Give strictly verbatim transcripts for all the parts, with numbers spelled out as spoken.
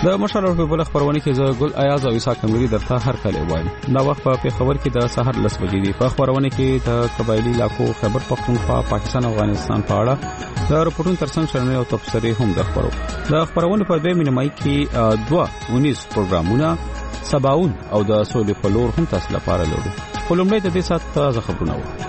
د مشر په بل خبرونه کې زه ګل ایاز او عیسی کمری درته هر کله وایم. دا وخت په خبر کې د سحر لس بجې دی. په خبرونه کې د قبایلی علاقو خیبر پختونخوا، پاکستان او افغانستان په اړه د رپورټونو ترڅنګ شرنه او تبصره هم د خبرو. د خبرونه په دې مینمای کې دوه ونیس پروګرامونه سباون او د سولې په لور هم تاسو لپاره لرو. خلومړی د دې سات تازه خبرونه و.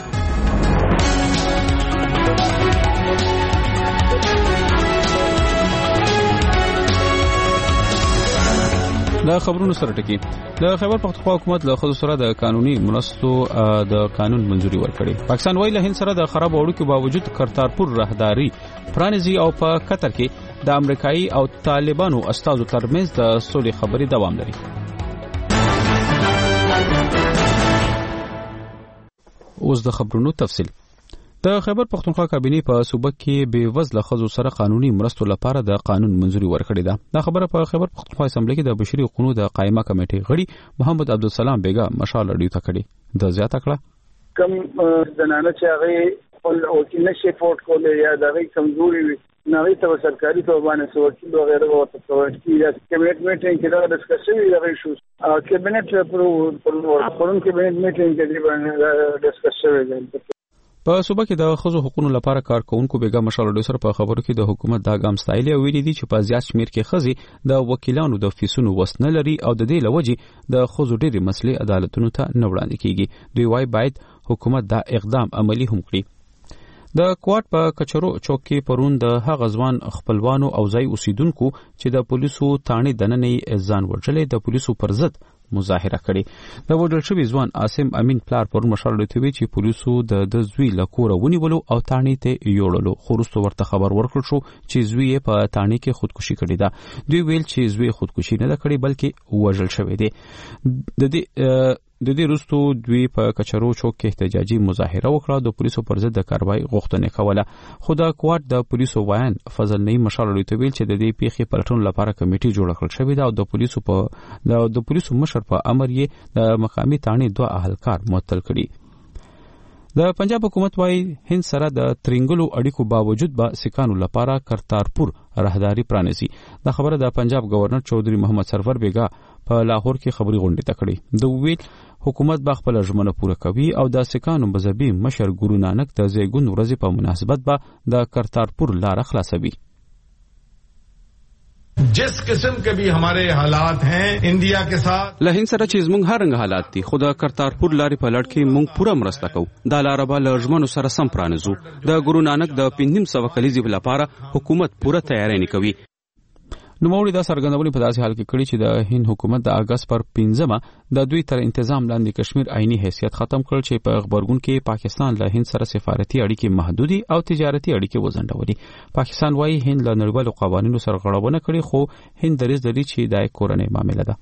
د خبرونو سره ټکی د خیبر پختونخوا حکومت له خصوص سره د قانوني منستو د قانون منځوري ورکړي. پاکستان وایي له هند سره د خراب اړیکو باوجود کرتارپور راهداري پرانیزي او په قطر کې د امریکایي او طالبانو استازو ترمنځ د سولې خبرې دوام لري. اوس د خبرونو تفصیل. د خیبر پختونخوا کابینه په صوبه کې به وزله خزو سره قانوني مرستو لپاره د قانون منځوري ورکړی ده. دا خبره په خیبر پختونخوا اسمبلی کې د بشري حقوقو د قائمه کمیټې غړي محمد عبدالسلام بیگا مشال اړیو ته کړي. د زیاته کړه کم زنانه چې هغه خپل او کې نشي فورټ کولای یا د هغه کمزوري وي نوې ته سرکاري توبانه سوچي او غیره ورته کوي یا کمیټ میټینګ کې دا ډسکس شوی دی شو کابینټ پر پر پرون کابینټ میټینګ کې دی ډسکس شوی دی. په صوبه کې د خزو حقوقو لپاره کارکونکو بیگا مشال اړیو سره په خبرو کې د حکومت دا ګام ستایلی او ویلي دي چې په زیات شمیر کې خزي د وکیلانو د فیسونو وسنه لري او د دې لوجې د خزو ډېری مسلې عدالتونو ته نه وړاندې کیږي. دوی وايي باید حکومت دا اقدام عملی هم کړي. د کوټ په کچرو چوک کې پرون د هغه ځوان خپلوانو او ځای اوسیدونکو چې د پولیسو تانې دننې ځان ورچلې د پولیسو پر ضد مظاهره کړي. د وډل شوی ځوان عاصم امین پلار پر مشال لټوي چې پولیسو د د زوی لکوره ونیولو او تانې ته یوړلو. خو وروسته ورته خبر ورکړل شو چې زوی په تانې کې خودکشي کړې ده. دوی ویل چې زوی خودکشي نه کړې بلکې وژل شوی دی. د دې د دې وروسته دوی په کچرو چوک کې احتجاجي مظاهره وکړه. د پولیسو پر ضد د کاروای غوښتنه کوله. خو د کوټ د پولیسو وایان فضل نعیم مشال لټوي چې د دې پیښې پلټون لپاره کمیټه جوړه کړل شوې ده او د پولیسو په د پولیسو مشر په امر یې د مقامی تانې دوه اهلکار معطل کړي. د پنجاب حکومت وايي هند سره د ترنګلو اړیکو باوجود به سکانو لپاره کرتارپور راهداري پرانیزي. دا خبره د پنجاب گورنر چودھری محمد سرور بیگا په لاهور کې خبري غونډه ته کړې. د ویل حکومت به خپل ژمنه پوره کوي او د سکانو مذهبي مشر ګورو نانک د زیګون ورځې په مناسبت به د کرتارپور لار خلاصوي. जिस किस्म के भी हमारे हालात हैं इंडिया के साथ له هند سره چې زموږ هر رنګ حالات دي خو د کرتارپور لارې په لړ کې موږ پوره مرسته کوو. دا لار به له ژمنو سره سم پرانیزو. د ګورو نانک د پنځم سوه کلیزې لپاره حکومت پوره تیاری نه کوي. نوموړي دا څرګندونه په داسې حال کې کړې چې د هند حکومت د اگست پر پنځمه د دوی تر انتظام لاندې کشمیر عیني حیثیت ختم کړ چې په خبرګون کې پاکستان له هند سره سفارتي اړیکې محدودي او تجارتي اړیکې وزنډولي. پاکستان وايي هند له نړیوالو قوانینو سره غړونه کړې خو هند دریځ لري چې دا کورنۍ معامله ده.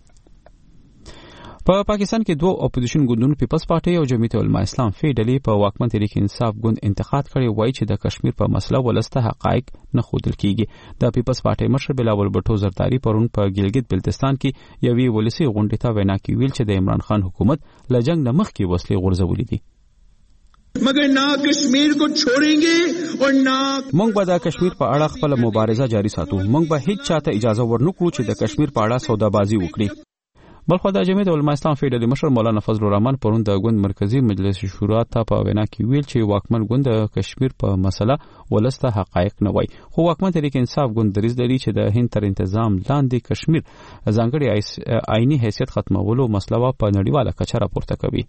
په پاکستان کې دوه اپوزیشن ګوندونو پیپلز پارټي او جمعیت العلماء اسلام فی ډلې په واکمن تحریک انصاف ګوند انتقاد کړی وایي چې د کشمیر په مسله ولسته حقایق نه ښودل کیږي. د پیپلز پارټي مشر بلاول بټو زرداری پرون په ګلګت بلتستان کې یوې ولسی غونډې ته وینا کې ویل چې د عمران خان حکومت له جنگ نه مخکې وسلې غورځولې دي. مگر نہ کشمیر کو چھوڑیں گے اور نہ مونږ به د کشمیر په اړه خپل مبارزه جاری ساتو. مونږ به هیڅ چاته اجازه ورنکړو چې د کشمیر په اړه سودابازي وکړي. بلخو د جمعیت العلماء اسلام فی ډلې مشر مولانا فضل الرحمن پرون د ګوند مرکزی مجلس شورا ته په وینا کې ویل چې واکمن ګوند د کشمیر په مسله ولسته حقایق نه وایي. خو واکمن تحریک انصاف ګوند دریځ لري چې د هند تر انتظام لاندې کشمیر ځانګړي آئینی حیثیت ختمولو مسله په نړیواله کچه راپورته کوي.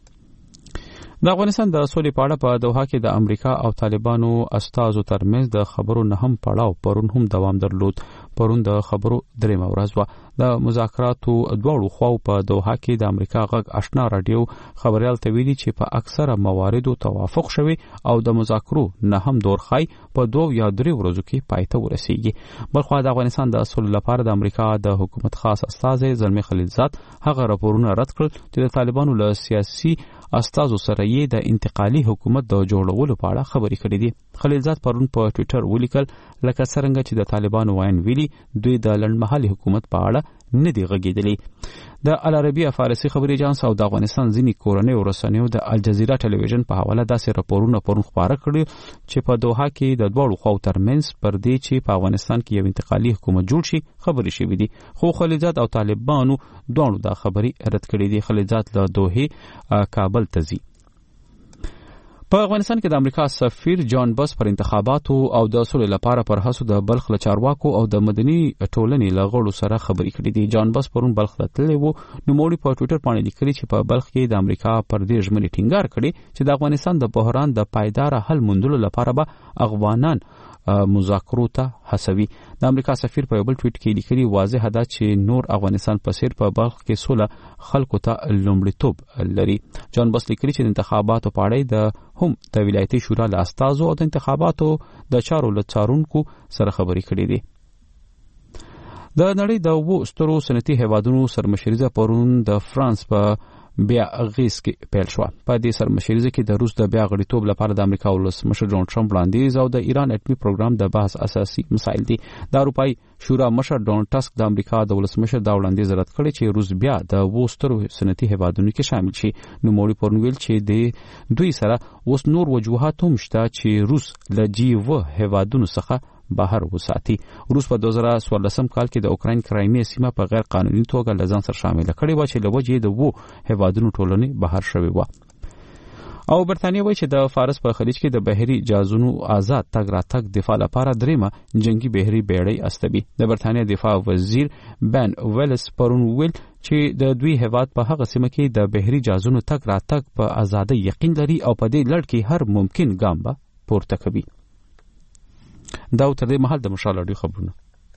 د افغانستان د سولې په اړه په دوحه کې د امریکا او طالبانو استازو ترمنځ د خبرو نه هم پړاو پرون هم دوام درلود. پرون د خبرو درېمه ورځ وه. د مذاکراتو دواړو خواو په دوحه کې د امریکا غږ آشنا راډیو خبریال ته ویلي چې په اکثره مواردو توافق شوی او د مذاکرو نه هم دورخای په دوه یا درې ورځو کې پای ته ورسیږي. بلخو د افغانستان د سولې لپاره د امریکا د حکومت خاص استازی زلمی خلیلزاد هغه راپورونه رد کړل چې د طالبانو له سیاسي استازو سره یې د انتقالي حکومت د جوړولو په اړه خبرې کړې دي. خلیلزاد پرون په ټوئیټر ولیکل لکه څنګه چې د طالبانو وایي ویلي دوی د لنډمهالي حکومت په اړه نه دی غږیدلی. د العربیه فارسی خبري اژانس او د افغانستان ځینی کورنۍ ورسنیو د الجزیره ټلویزیون په حواله داسې راپورونه پرون خبره کړي چې په دوحه کې د دوړو خو ترمنځ پر دې چې په افغانستان کې یو انتقالي حکومت جوړ شي خبري شوې دي، خو خلیلزاد او طالبانو دوه دا خبري رد کړې دي. خلیلزاد له دوحه کابل ته ځي. په افغانستان کې د امریکا سفیر جان بس پر انتخاباتو او د سولې لپاره پر هڅو د بلخ له چارواکو او د مدني ټولنې له غړو سره خبرې کړې دي. جان بس پرون بلخ ته تللی و. نوموړي په ټوئیټر باندې لیکلي چې په بلخ کې د امریکا پر دې ژمنې ټینګار کړي چې د افغانستان د بحران د پایدار حل موندلو لپاره به افغانان مذاکرو ته هڅوي. د امریکا سفیر په یو بل ټویټ کې لیکلي واضح ده چې نور افغانستان په سیر په بلخ کې سوله خلکو ته لومړیتوب لري. جان بس لیکلي چې د انتخاباتو په اړه د هم د ولایتي شورا له استازو او د انتخاباتو د چارو له څارونکو سره خبرې کړې دي. د نړۍ د وو سترو صنعتي هیوادونو سرمشریزه پرون د فرانس په بیا غیس کې پیل شو. په دې سرمشریزه کې د روس د بیا غړیتوب لپاره د امریکا ولسمشر ډونالد ټرمپ وړاندیز او د ایران اټومي پروګرام د بحث اساسي مسایل دي. د اروپای شورا مشر ډونالد ټاسک د امریکا د ولسمشر دا وړاندیز رد کړی چې روس بیا د وو سترو صنعتي هیوادونو کې شامل شي. نو موړي پرون ویل چې د دوی سره اوس نور وجوهات هم شته چې روس له جی و هیوادونو څخه بهر وساتي. روس په دوه زره څوارلسم کال کې د اوکراین کرایمیا سیمه په غیر قانوني توګه له ځان سره شامل کړي و چې له وجې د وو هیوادونو ټولنې بهر شوی و. او برتانیه وایي چې د فارس په خلیج کې د بحري جهازونو آزاد تګ راتګ دفاع لپاره دریمه جنگي بحري بیړۍ استوي. د برتانیه دفاع وزیر بن ویلس پرون ویل چې د دوی هیواد په هغه سیمه کې د بحري جهازونو تګ راتګ په ازادۍ یقین لري او په دې لړ کې هر ممکن ګام به پورته کوي. دا تر دې مهال د مشال اډیو خبرونه.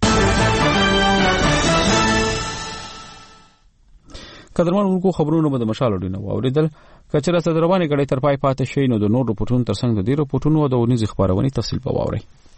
قدرمن ورکو خبرونه به د مشال اډیو نو اوریدل. کچره صدروانې غړي تر پای پاتې شي نو د نور رپورټونو ترڅنګ د دې رپورټونو او د ونیز خبرونه تفصیل به واوري.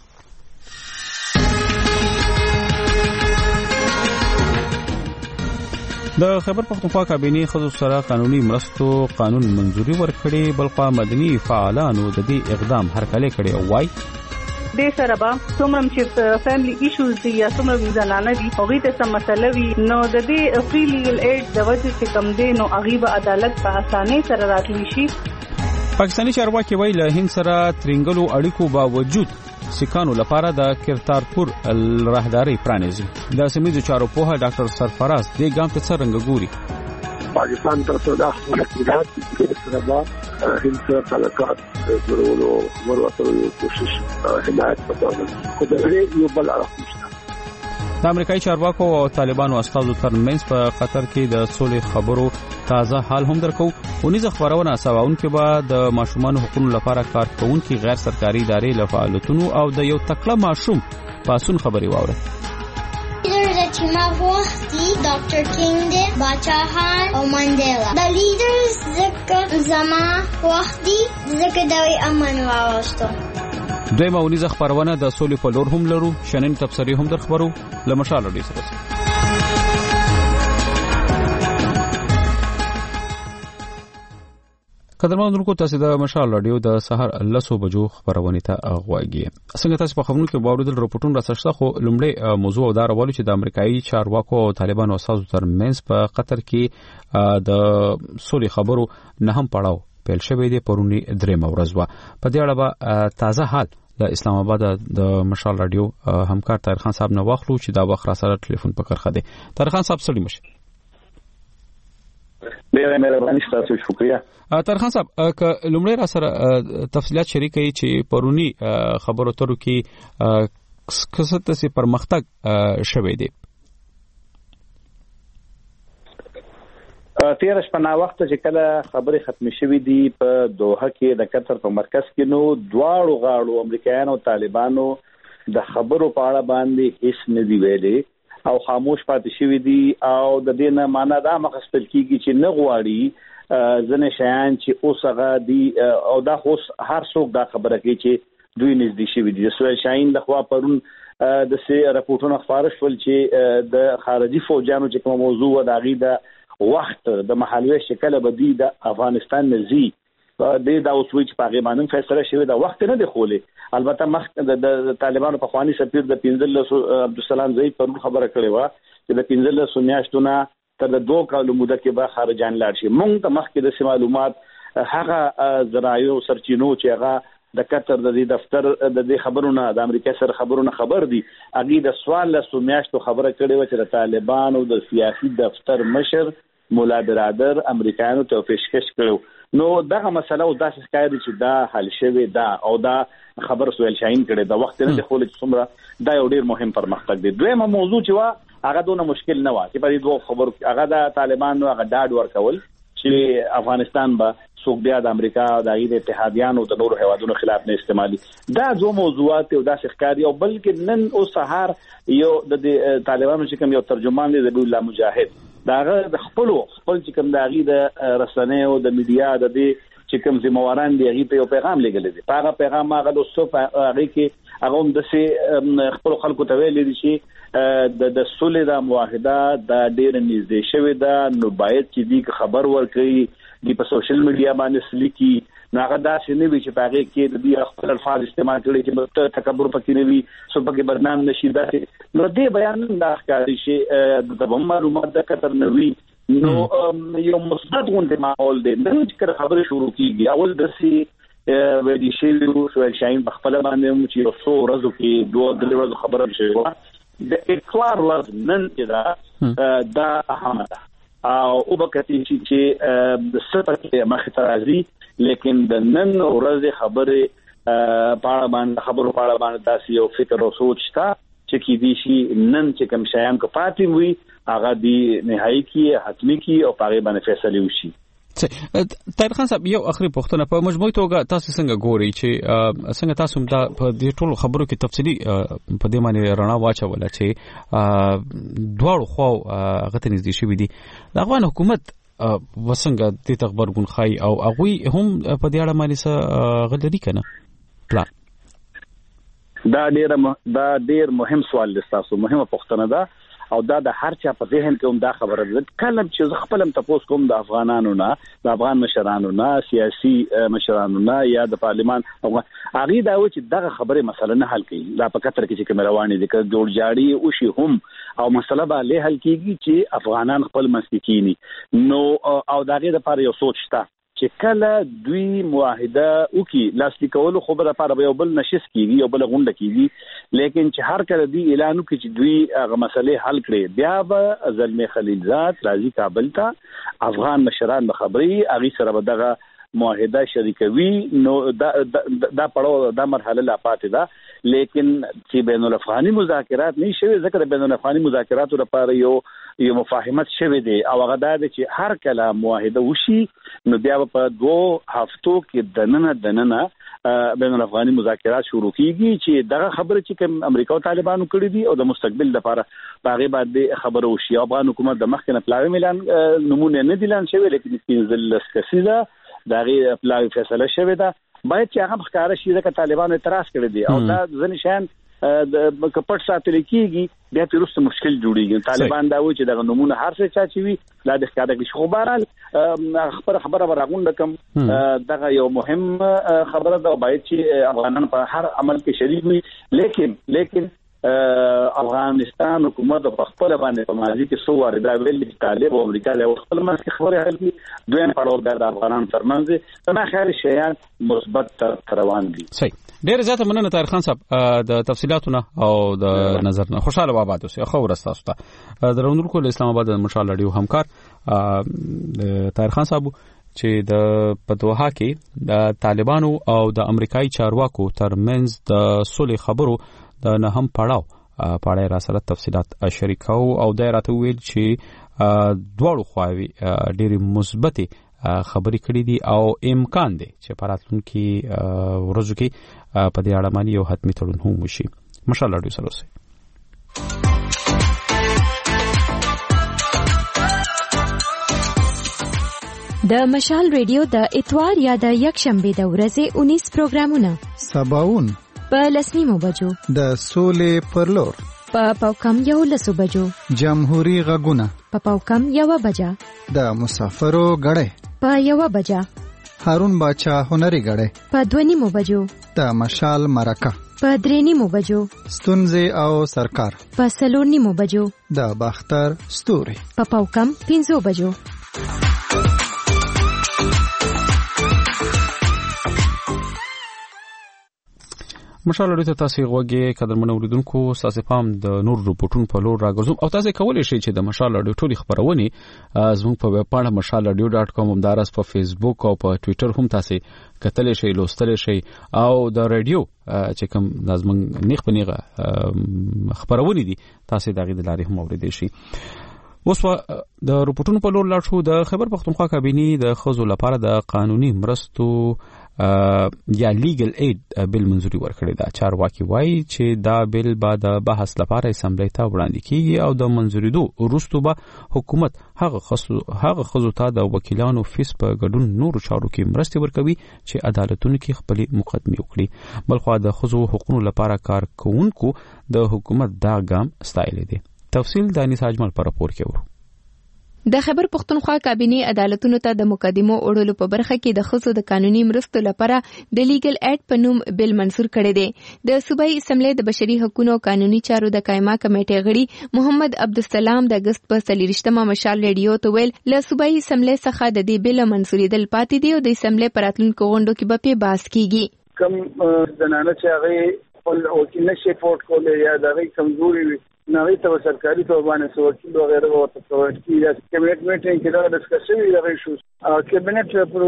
د خبر پختونخوا کابینې خصوص سره قانوني مرستو قانون منځوري ورکړي، بلخوا مدني فعالانو د دې اقدام هرکلی کړي او وايي د سره به څومره چې فیملی ایشوز دي یا څومره وی زنانه دي هغه ته سم مسله وي نو د دې فری لیګل ایډ د وجه چې کم دی نو هغه به عدالت په اسانۍ سره راتلی شي. پاکستاني چارواکي وایي له هند سره ترنګلو اړیکو باوجود سکانو لپاره د کرتارپور راهداري پرانیزي. د سیمې چارو په ډاکټر سرفراز دې ګام ته څنګه ګوري. پاکستان تر څو د خپلواکۍ د سره با هند سره تعلقات جوړولو ورته کوشش حمایت وکړي خو د دې یو بل اړخ نشته. د امریکایي چارواکو او طالبانو استازو ترمنځ په قطر کې د سولې خبرو تازه حال هم درکو. ونیز خبرونه سواون کې به د ماشومان حقوقو لپاره کارکونکو غیر سرکاري ادارې له فعالیتونو او د یو تکړه ماشوم پاسون خبري واوره. چې ما وختي ډاکټر کینګ دی باچاهان او منډیلا د لیډرز ځکه زما وختي ځکه دوی امن واوستو. دوی مونیزه خبرونه د سولې په لور هم لرو. شنن تبصری هم در خبرو لمشال ډی سره. قدرمن ورکو تاسو د مشال رادیو د سحر لسو بجو خبرونه ته اغواږي. څنګه تاسو په خبرونو کې باوردل رپورټونه راځي خو لومړی موضوع دا راوړل چې د امریکایي چارواکو او طالبانو اساسو ترمنځ په قطر کې د سولې خبرو نه هم پړاو پیل شوی دی. پرونی درېمه ورځ و. په دې اړه به تازه حال د اسلام آباد د مشال رادیو همکار طاهر خان صاحب نه واخلو چې دا وخت را سره ټلیفون په کرخه دی. طاهر خان صاحب سلام شه. ډیره مهرباني ستاسو شکریہ. طاهر خان صاحب ک لومړی را سره تفصيلات شریکي چې پرونی خبرو ترو کې کسته سي پرمختګ شوه دی. تیر شپه وخت چې کله خبرې ختم شوې دي په دوحه کې د قطر په مرکز کې نو دواړو غاړو امریکایانو او طالبانو د خبرو په اړه باندې هیڅ نه دی ویلي او خاموش پاتې شوې دي او د دې نه معنا دا مخستل کیږي چې نه غواړي ځنه شیان چې اوسغه دي او دا خو هر څوک دا خبره کوي چې دوی نږدې شوي دي. سوال شاین د خوا پرون د سي راپورټونو خبرش ول چې د خارجي فوجانو چې کوم موضوع و دا غي د وخت د محلي شکل بدی د افغانستان نزي د دا اوسوي چې په غیبانم فیصله شوی دا وخت نه دی خولې. البته مخ د طالبانو په خواني سفیر د پنځلس عبدالسلام زئی پر خبره کړې و چې د پنځلس میاشتو نه تر د دوه کالو موده کې به خارجان لاړ شي. موږ ته مخکې د معلومات هغه ذرایع سرچینو چې هغه د قطر د دفتر د دې خبرونه د امریکا سره خبرونه خبر دي هغه د سوال له میاشتو خبره کړې و چې د طالبانو د سیاسي دفتر مشر مولا برادر امریکایانو ته پیشکش کړو. نو دغه مسله او داسې ښکاري چې دا حل شوی دا او دا خبر سویل شاهین کړي د وخت نه خو چې څومره دا یو ډیر مهم پرمختګ دی. دویمه موضوع چې وا هغه دونه مشکل نه و چې په دې دوه خبرو هغه د طالبانو هغه ډاډ ورکول چې افغانستان به څوک بیا د امریکا د غیر اتحادیانو د نورو هیوادونو خلاف نه استعمالي. دا دوه موضوعات او داسې ښکاري او بلکې نن او سهار یو د طالبانو چې کوم یو ترجمان دی د الله مجاهد داغه د خپل خپل چې کوم داغي د رسنیو د میډیا د دې چې کوم ذمہواران دی هغه په یو پیغام لګل دي. هغه پیغام هغه د صف هغه کې هغه هم د سي خپل خلکو ته ویل دي چې د د صلح د معاهده د ډیر نږدې شوی دا نو باید چې دی خبر ورکړي دی په سوشل میډیا باندې سلیکي ناغه داسې نه وي چې هغه کې د دې خپل الفاظ استعمال کړي چې تکبر پکې نه وي سو پکې بدنام نشي داسې نو دې بیان دا ښکاري چې د معلومات د کتر نه وي نو یو مثبت غونډه ماحول دی. نن چې خبره شروع کیږي اول دسي ویډی شیلو سوال شاهین په خپل باندې چې یو څو ورځې کې دوه درې ورځې خبره شوه د اقرار ورځ نن چې دا دا اهمه ده او وبکتی چې د سپکه مخه راځي لیکن د نن ورځې خبره پاړه باندې خبرو پاړه باندې تاسو یو فکر او سوچ تا چې کی دي شي نن چې کوم شیان کو پاتې وي هغه دی نهایی کی حتمی کی او پاره باندې فیصله وشي. طاهر خان صاحب یو اخري پوښتنه په مجموعي توګه تاسو څنګه ګورئ چې څنګه تاسو دا په دې ټولو خبرو کې تفصیلی په دې باندې رڼا واچوله چې دواړو خو هغه ته نږدې شوي دي د افغان حکومت وسنګ د تخبرګون خای او هغه هم په دې اړه باندې څه غلطي کنه پلان دا ډیر دا ډیر مهم سوال دی تاسو مهمه پوښتنه ده او دا د هر چا په ذهن کې هم دا خبره ده کلم چې زه خپلم تاسو کوم د افغانانو نه د افغان مشرانو نه سیاسي مشرانو نه یا د پارلمان هغه دا و چې دغه خبره مسله نه حل کړي دا په کتر کې چې روانې دي که جوړ جاړي او شي هم او مسله به له حل کیږي چې افغانان خپل مسکینی نو او دغه لپاره یو سوچ شته چې کله دوی معاهده وکي لاسلیکول خو به لپاره یو بل نشس کیږي یو بل غونډه کیږي لیکن چې هر کله دی اعلان وکړي چې دوی هغه مسلې حل کړي بیا به زلمي خلیلزاد راځي کابل ته افغان مشران به خبري اغي سره به دغه معاهده شریکوي نو دا دا پړو دا مرحله لا پاتې ده لیکن چې بین الافغاني مذاکرات نه شوي ځکه بین الافغاني مذاکراتو لپاره یو یو مفاهمت شوی دی او هغه دا چې هر کله معاهده وشي نو بیا په دوه هفتو کې دننه دننه بین الافغاني مذاکرات شروع کیږي چې دغه خبره چې کوم امریکا او طالبانو کړی دي او د مستقبل لپاره باغې باندې خبره وشي افغان حکومت د مخکنه پلاوی ملان نمونه نه دي لان شوی لیکن د کسیده دغه پلاوی فیصله شوی ده باید چې هغه ښکارا شي چې طالبانو اعتراض کړی دي او دا ځنې شان د کپټ ساتل کیږي بیا پیروسته مشکل جوړیږي طالبان دا وایي چې دغه نمونه هر څه چا چوي لا د ښکارا کې خو بهرال خبره خبره راغونډه کوم دغه یو مهم خبره ده باید چې افغانان په هر عمل کې شریک وي لیکن لیکن افغانستان حکومت په خپل باندې په ماضي کې سو واردا ویل چې طالب او امریکا له خپل منځ کې خبره حل کړي دویم پړاو د افغانان ترمنځ په خیر شیان مثبت روان دي. صحیح ډیر زیاته مننه طاهر خان صاحب د تفصيلاتونه او د نظر خوشاله آباد اوسه خو ورستاسو ته درونکو کول اسلام آباد د مشال لړیو همکار طاهر خان صاحب چې د پدوها کې د طالبانو او د امریکایي چارواکو ترمنځ د صلح خبرو د نه هم پړاو پړای را سره تفصيلات شریکو او دایره ویل چې دواړو خواوی ډېری مثبت خبرې کړې دي او امکان دی چې پراتونکو ورځو کې په دې اړه باندې یو حتمی تړون هم وشي. ماشاءالله ډیر سره اوسئ. د مشال ریډیو د اتوار یا د یک شنبه د ورځې اونیس پروګرامونه سباون په لسنیمو بجو د سولې پرلور په پاوکم یو لسو بجو جمهوریت غږونه په پاوکم یو بجا د مسافرو غړې په یو بجا هارون باچا هنري غړې په دوه نیمو بجو د مشال مرکه په درې نیمو بجو، ستونزې او سرکار په څلور نیمو بجو، د باختر ستوري په پاوکم پنځو بجو. مشال لري ته تاسو غوږی قدرمن اوریدونکو، تاسو پام د نور رپورټونو په لور راګرځوم او تاسو کولای شئ چې د مشال لري ټولې خبرونه زموږ په ویب پاڼه مشال رادیو ډاټ کام هم دارس په فیسبوک او په ټوئیټر هم تاسو کتلی شئ، لوستلی شئ او د رادیو چې کوم لازم نیغ په نیغه خبرونه دي تاسو دغه د لارې هم اوریدئ شئ. اوس د رپورټونو په لور لاړ شو. د خیبر پختونخوا کابینې د ښځو لپاره د قانوني مرستو یا لیګل اید بل منځوري ورکړی دا. چارواکي وایي چې دا بل به د بحث لپاره اسمبلی ته وړاندې کیږي او د منځوریدو وروسته به حکومت هغه هغه ښځو ته د وکیلانو فیس په ګډون نورو چارو کې مرستې ورکوي چې عدالتونو کې خپلې مقدمې وکړي. بلخوا د ښځو حقوقو لپاره کار کوونکو د حکومت دا ګام ستایلی دی. تفصیل د انیس اجمل پر راپور کې ورو. د خیبر پختونخوا کابینې عدالتونو ته د مقدمو وړلو په برخه کې د ښځو د قانوني مرستو لپاره د لیګل اید په نوم بل منظور کړی دی. د صوبایي اسمبلی د بشري حقوقو او قانوني چارو د قائمه کمیټې غړي محمد عبدالسلام د اگست په څلېرویشتمه مشال ریډیو ته ویل له صوبایي اسمبلی څخه د دې بل منظورېدل پاتې دی او د اسمبلی په راتلونکو غونډو کې به پې بحث کیږي. کوم زنانه چې هغه خپل وکیل نشي افورډ کولی یا د هغې کمزوري وي نغی ته سرکاري توګه باندې سو وکیل وغیرہ ورته پرووایډ کیږي. کابینټ میټینګ کې دا ډسکس شوی دی شو او کابینټ پر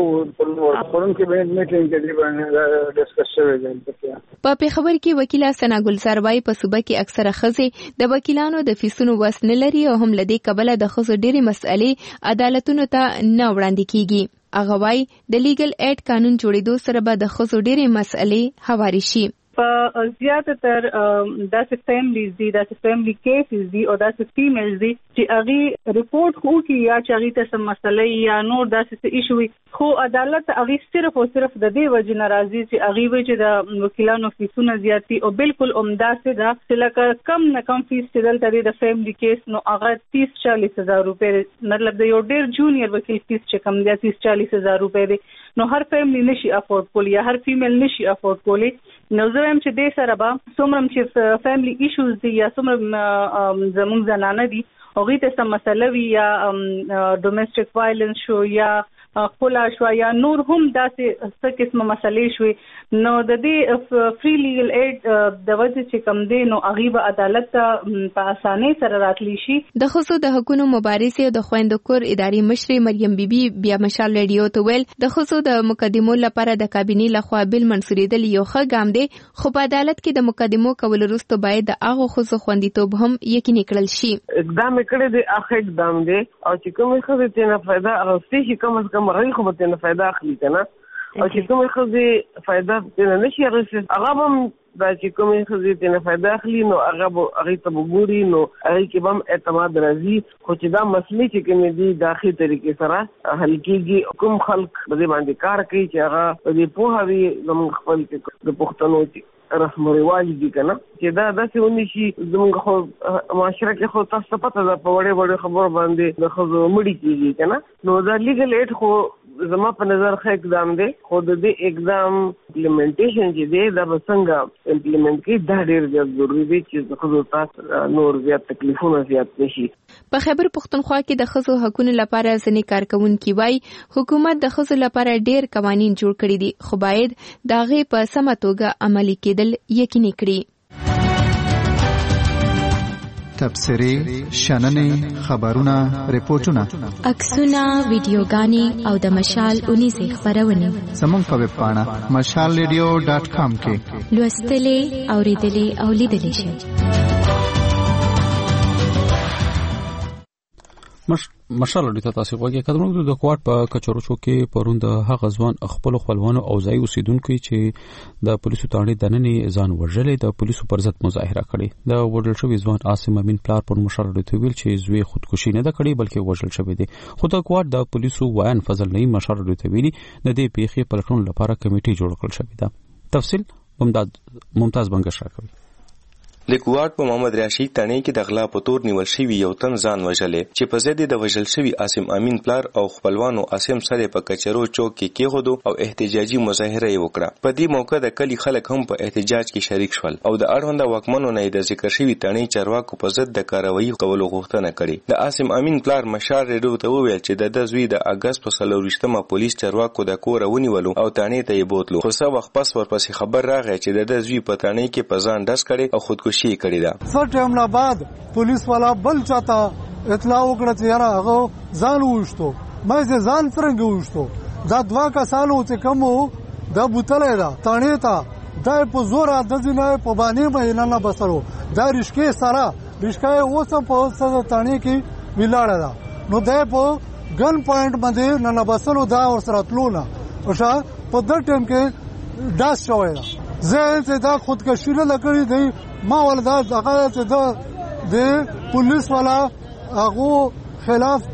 پرون کابینټ میټینګ کې دی باندې ډسکس شوی دی. په پیښور کې وکیله ثنا ګلزار وايي په صوبه کې اکثره ښځې د وکیلانو د فیسونو وس نه لري او هم لدې کبله د ښځو ډېرې مسئلې عدالتونو ته نه وړاندې کیږي. هغه وايي د لیګل اید قانون جوړېدو سره به د ښځو ډېرې مسئلې هوارې شي. په زیاته تر داسې فیملیز دي، داسې فیملی کیسز دي او داسې فیمیلز دي چې هغه ریپورت کوي یا چې هغه ته سم مسلې یا نور داسې ایشو وي، خو عدالت هغه صرف او صرف د دې وجه ناراضي چې هغه وی چې د وکیلانو فیسونه زیاتی او بالکل عمده سي ده چې لکه کم نه کم فیس چې دلته د فیملی کیس نو هغه تیس چالیس هزار روپے، مطلب د یو ډیر جونیئر وکیل فیس چې کم دی تیس چالیس هزار روپے دی. نو هر فیملی نشي افورډ کولی یا هر فیمیل نشي افورډ کولی. نو زه هم چې دې سره به څومره چې فیملی ایشوز دي یا څومره زموږ زنانه دي هغوی ته څه مسله وي یا ډومestic وایلنس شو یا خلا شو یا نور هم داسې څه قسمه مسلې شوي، نو د دې فری لیګل اید د وجه چې کم دی نو هغوی به عدالت ته په اسانۍ سره راتلی شي. د ښځو د حقونو مبارزې او د خویندو کور ادارې مشرې مریم بیبي بیا مشال ریډیو ته ویل د ښځو د مقدمو لپاره د کابینې لخوا بل منظورېدل یو ښه ګام دی، خو په عدالت کې د مقدمو کولو وروسته باید د هغو ښځو خوندیتوب هم یقیني کړل شي. اقدام یې کړی دی، هغه اقدام دی او چې کومې ښځې ترېنه فایده اخیستی شي کم از کم هغوی خو به ترېنه فایده اخلي که نه، او چې کومې ښځې فایده ترېنه نه شي اخیستی هغه به هم دا چې کومې ښځې ترېنه فایده اخلي نو هغه به هغې ته به ګوري نو هغې کې به هم اعتماد راځي. خو چې دا مسلې چې کومې دي دا ښې طریقې سره حل کېږي. کوم خلک په دې باندې کار کوي چې هغه په دې پوهه وي زموږ خپل د پښتنو رسم و رواج دي که نه چې دا داسې ونشي. زموږ خو معاشره کې خو تاسو ته پته ده په وړې وړې خبرو باندې د ښځو مړي کېږي که نه، نو دا لیګل اید خو زما په نظر ښه اقدام دی، خو د دې اقدام امپلیمنټیشن چې دی دا به څنګه امپلیمنټ کړي دا ډېر زیات ضروري دی چې د ښځو ته نور زیات تکلیفونه زیات نه شي. په خیبر پختونخوا کې د ښځو حقونو لپاره ځینې کارکوونکي وایي حکومت د ښځو لپاره ډېر قوانین جوړ کړي دي، خو باید د هغې په سمه توګه عملي کېدل یقیني کړي. تبصرې، شننې، خبرونه، ریپورتونه، عکسونه، ویډیوګانې او د مشال اونیزې خپرونې زموږ په ویب پاڼه مشال ریډیو ډاټ کام کې لوستلې، اورېدلې او لیدلې شئ. مش مشال لري تاسو غوږی کډمو د کوټ په کچوروچو کې پروند هغه ځوان خپل خپلوانو او ځای اوسیدونکو چې د پولیسو تاړې دننې ځان وژلې د پولیسو پر ضد مظاهره کړې. د وډل شوی ځوان عاصم امین پلار پر مشال لري ویل چې زوی خودکشي نه کړې بلکې وژل شوی دی. خو د کوټ د پولیسو وایان فضل نه مشال لري ویلي د دې پیښې پلټون لپاره کمیټه جوړ کړل شوې ده. تفصیل ممتاز ممتاز بنگش راکوي. د کوټ په محمد راشد تڼي کې د غلا په تور نیول شوی یو تن ځان وژلې چې په ضد د وژل شوی عاصم امین پلار او خپلوانو عاصم سره په کچرو چوک کې کېغودو او احتجاجي مظاهره یې وکړه. په دې موقع د کلی خلک هم په احتجاج کې شریک شول او د اړوند واکمنو نه د ذکر شوی تڼي چارواکو په ضد د کاروایی کولو غوښتنه کړې. د عاصم امین پلار مشال ریډیو ته وویل چې د د زوی د اگست په څلورویشتمه پولیس چارواکو د کور ونیولو او تانې ته یې بوتلو، خو څه وخت پس ورپسې خبر راغی چې د د زوی په تانې کې په ځان ډز کړی او خودکشي کړې ده. څه ټایم نه بعد پولیس والا بل چاته اطلاع وکړه چې یاره هغه ځان وویشتو. مې چې ځان څرنګه وویشتو؟ دا دوه کسانو چې کوم وو دا بوتلی ده تانې ته دا په زور د ځینې په باندې مې نه بسلو دا رشکې سره رشکه یې اوس هم په څه تانې کې ولاړه ده. نو دا په ګن پوینټ باندې نه بسلو دا ورسره تلو نه اوشا په دغه ټیم کې داس شوی ده. زه چې دا خودکشي نه کړې دی ما ول دا هغه چې دا د پولیس والا هغه خلاف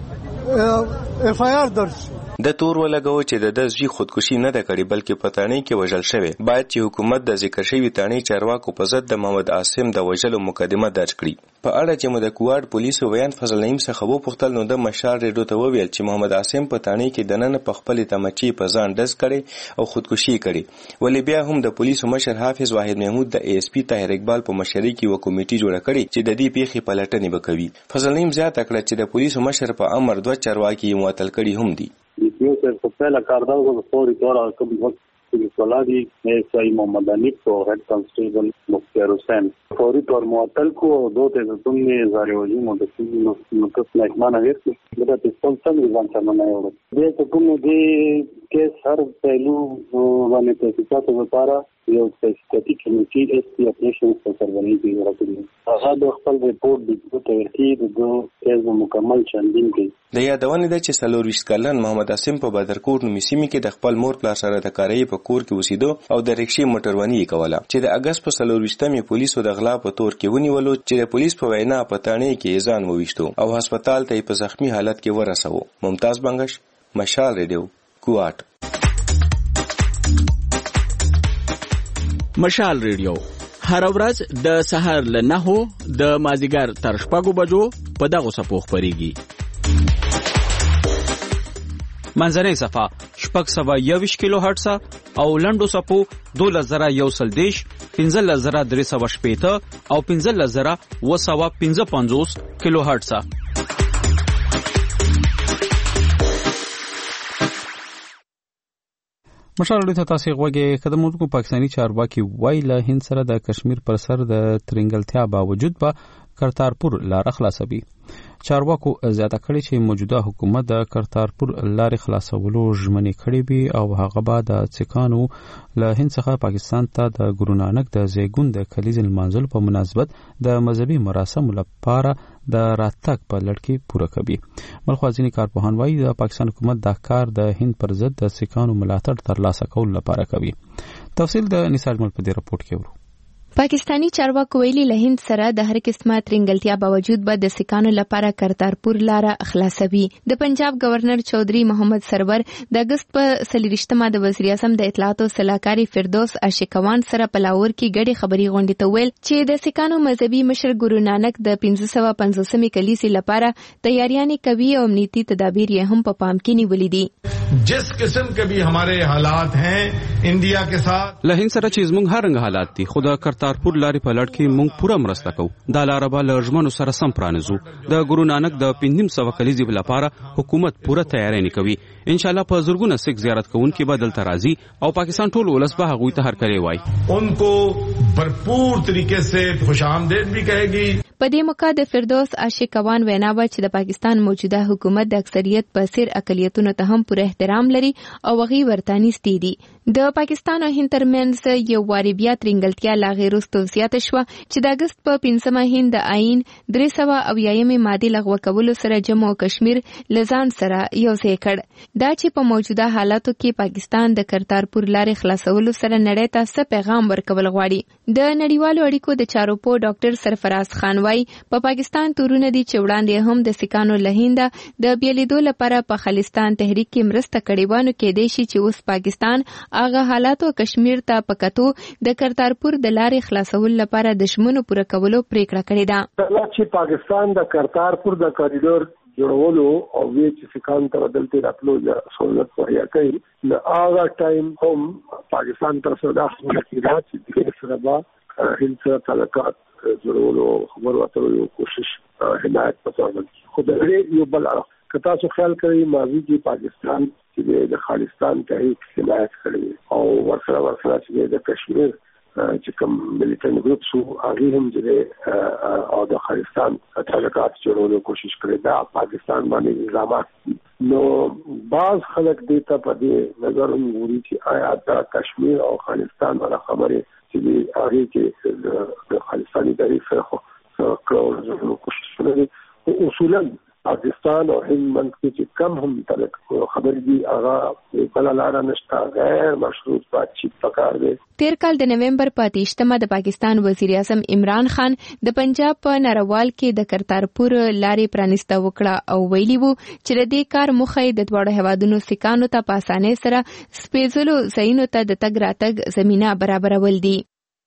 اف آی آر درج د تور ولګو چې د دزوی خودکشي نه ده کړې بلکې په تانې کې وژل شوی. باید چې حکومت د ذکر شوی تانې چارواکو په ضد د محمد عاصم د وژلو مقدمه درج کړي. په اړه چې مو د کوټ پولیسو ویان فضل نعیم څخه وپوښتل نو د مشال ریډیو ته وویل چې محمد عاصم په تانې کې دننه په خپل تمچي په ځان ډز کړي او خودکشي کړي. ولې بیا هم د پولیسو مشر حافظ واحد محمود د ای اس پی طاهر اقبال په مشرۍ کې یو کمیټي جوړه کړې چې د دې پیښې پلټنې وکوي. فضل نعیم زیاته کړه چې د پولیسو مشر په امر دوه چارواکي معطل کړي هم دي. सबसे पहला कारदा को फौरी तौर पर कभी वक्त पुलिस वाला भी एएसआई मोहम्मद अनीफ को हेड कांस्टेबल मुख्तार हुसैन फौरी तौर मुअत्तल को दो तेजतुन ने जारी वजी मुतस महकमान अगर बड़ा पिस्तौल तक निजाम चलाना है. ये तो तुम दे के हर पहलू वाले तहकीकात व्यापारा यो तहकीकाती कमेटी एस पी ऑपरेशन को सरवनी की जरूरत है. هغه خپل ریپورت د ترتیب د کیسو مکمل چاندین کوي. د یادونې ده چې څلورویشت کلن محمد عاصم په بدرکوټ نومي سیمې کې د خپل مور پلار سره د کارایي په کور کې اوسېدو او د رکشې موټرواني یې کوله چې د اګست په څلورویشتمې پولیسو د غلا په تور کې ونیولو چې د پولیس په وینا په تانې کې ځان وویشتو او هسپتال ته یې په زخمی حالت کې ورسوه. ممتاز بنگش، مشال ریډیو، کوټ. مشال ریډیو هر ورځ د سحر له نهو د مازیګر تر شپږو بجو په دغه صفو خبريږي. منځنۍ صفه شپږ سوه یوویشت کیلو هرټز او لنډو صفو دولس زره یو سل دیش پنځلس زره درې سوه شپېته او پنځلس زره اوه سوه پنځه پنځوس کیلو هرټز. مشال ریډیو ته تاسو غوږی قدم ورکو. پاکستانی چارواکي وایي له هند سره د کشمیر پر سر د ترنګلتیا باوجود به کرتارپور لار خلاصوي. چارواکو زیاته کړي چې موجوده حکومت د کرتارپور لارې خلاصولو ژمنې کړې وي او هغه به د سکانو له هند څخه پاکستان ته د ګورو نانک د زیږون د کلیز لمانځلو په مناسبت د مذهبي مراسمو لپاره د راتګ په لړ کې پوره کوي. ملخوازینی کارپوهان وایي د پاکستان حکومت دا کار د هند پر ضد د سکانو ملاتړ ترلاسه کولو لپاره کوي. تفصیل د نثار مل په دې راپورټ کې ورو. پاکستانی چارواکو ویلي له هند سره د هر قسمه ترنګلتیا باوجود به د سکانو لپاره کرتارپور لار خلاصوي. د پنجاب گورنر چودھری محمد سرور د اگست په څلورویشتمه د وزیر اعظم د اطلاعات او سلاکاري فردوس اشکوان سره په لاهور کې ګډي خبري غونډې ته ویل چې د سکانو مذهبي مشر ګورو نانک د پنځه سوه پنځوسمې کلیسې لپاره تیاریانې کوي او امنیتي تدابیر یې هم په پام کې نیولې دي. जिस किस्म के भी हमारे हालात हैं इंडिया के साथ له هند سره چې زموږ هر رنګ حالات دي خو د کرتارپور لارې په لړ کې موږ پوره مرسته کوو. دا لاره به له ژمنو سره سم پرانیزو. د ګورو نانک د پنځم سوه کلیزې لپاره حکومت پوره تیاری کوي. ان شاء الله په زرګونه سیک زیارت کوونکي به دلته راځي او پاکستان ټول ولس به هغوی ته هرکلی وایي. उनको भरपूर तरीके से खुशामदीद भी कहेगी. په دې موقع د فردوس اشکوان وینا و چې د پاکستان موجوده حکومت د اکثریت په سیر اقلیتونو ته هم پوره احترام لري او هغوی ورته نږدې دي. د پاکستان او هند ترمنځ یو واري بیا ترنګلتیا لا غیر وروسته زیاته شوه چې د اګست په پنځمه هند د آئین درې سوه اویایمې مادې لغوه کولو سره جموں او کشمیر له ځان سره یو ځای کړ. دا چې په موجوده حالاتو کې پاکستان د کرتارپور لارې خلاصولو سره نړۍ ته څه پیغام ورکول غواړي. د نړیوالو اړیکو د چارو په ډاکټر سرفراز خان وايي په پا پاکستان تورونه دي چې وړاندې هم د سکانو لهینده د بیلیدو لپاره په خالستان تحریک کې مرسته کړې وانه کې دی چې اوس پاکستان هغه حالات او کشمیر ته پکاتو د کرتارپور د لارې خلاصول لپاره د شمنو پوره کولو پریکړه کړې ده. چې پاکستان د کرتارپور د کوریډور جوړولو او وی چې سکان ته بدلته راتلو یا سہولت مهیا کوي نو هغه ټایم هم پاکستان تر څو د خپلواکۍ چې سره با هند سره تعلقات جوړولو خبر ورته یو کوشش حمایت پسند خو د یو بل کتا څو خیال کوي ماضي کې پاکستان چې د خالستان تحریک حمایت کړی او ورسره ورسره چې د کشمیر چې کوم ملیټنټ ګروپ سو هغه هم چې او د خالستان تعلقات جوړولو کوشش کړی دا پاکستان باندې الزامات نو بعض خلک دې ته په دې نظر وګوري چې آیا د کشمیر او خالستان ولا خبره چې هغه کې د خالستاني تاریخ سره کړو کوشش کړي اصولا پاکستان او هند منځ کې کم هم تعلق خبرې دي هغه بل لاره نشته غیر مشروط باتچیت پکار دی. تیر کال د نومبر په اتیشتمه د پاکستان وزیر اعظم عمران خان د پنجاب په ناروال کې د کرتارپور لارې پرانیسته وکړه او ویلي وو چې د دې کار موخه د دواړو هیوادونو سکانو ته په اسانۍ سره سپېڅلو ځایونو ته د تګ راتګ زمینه برابرول دي.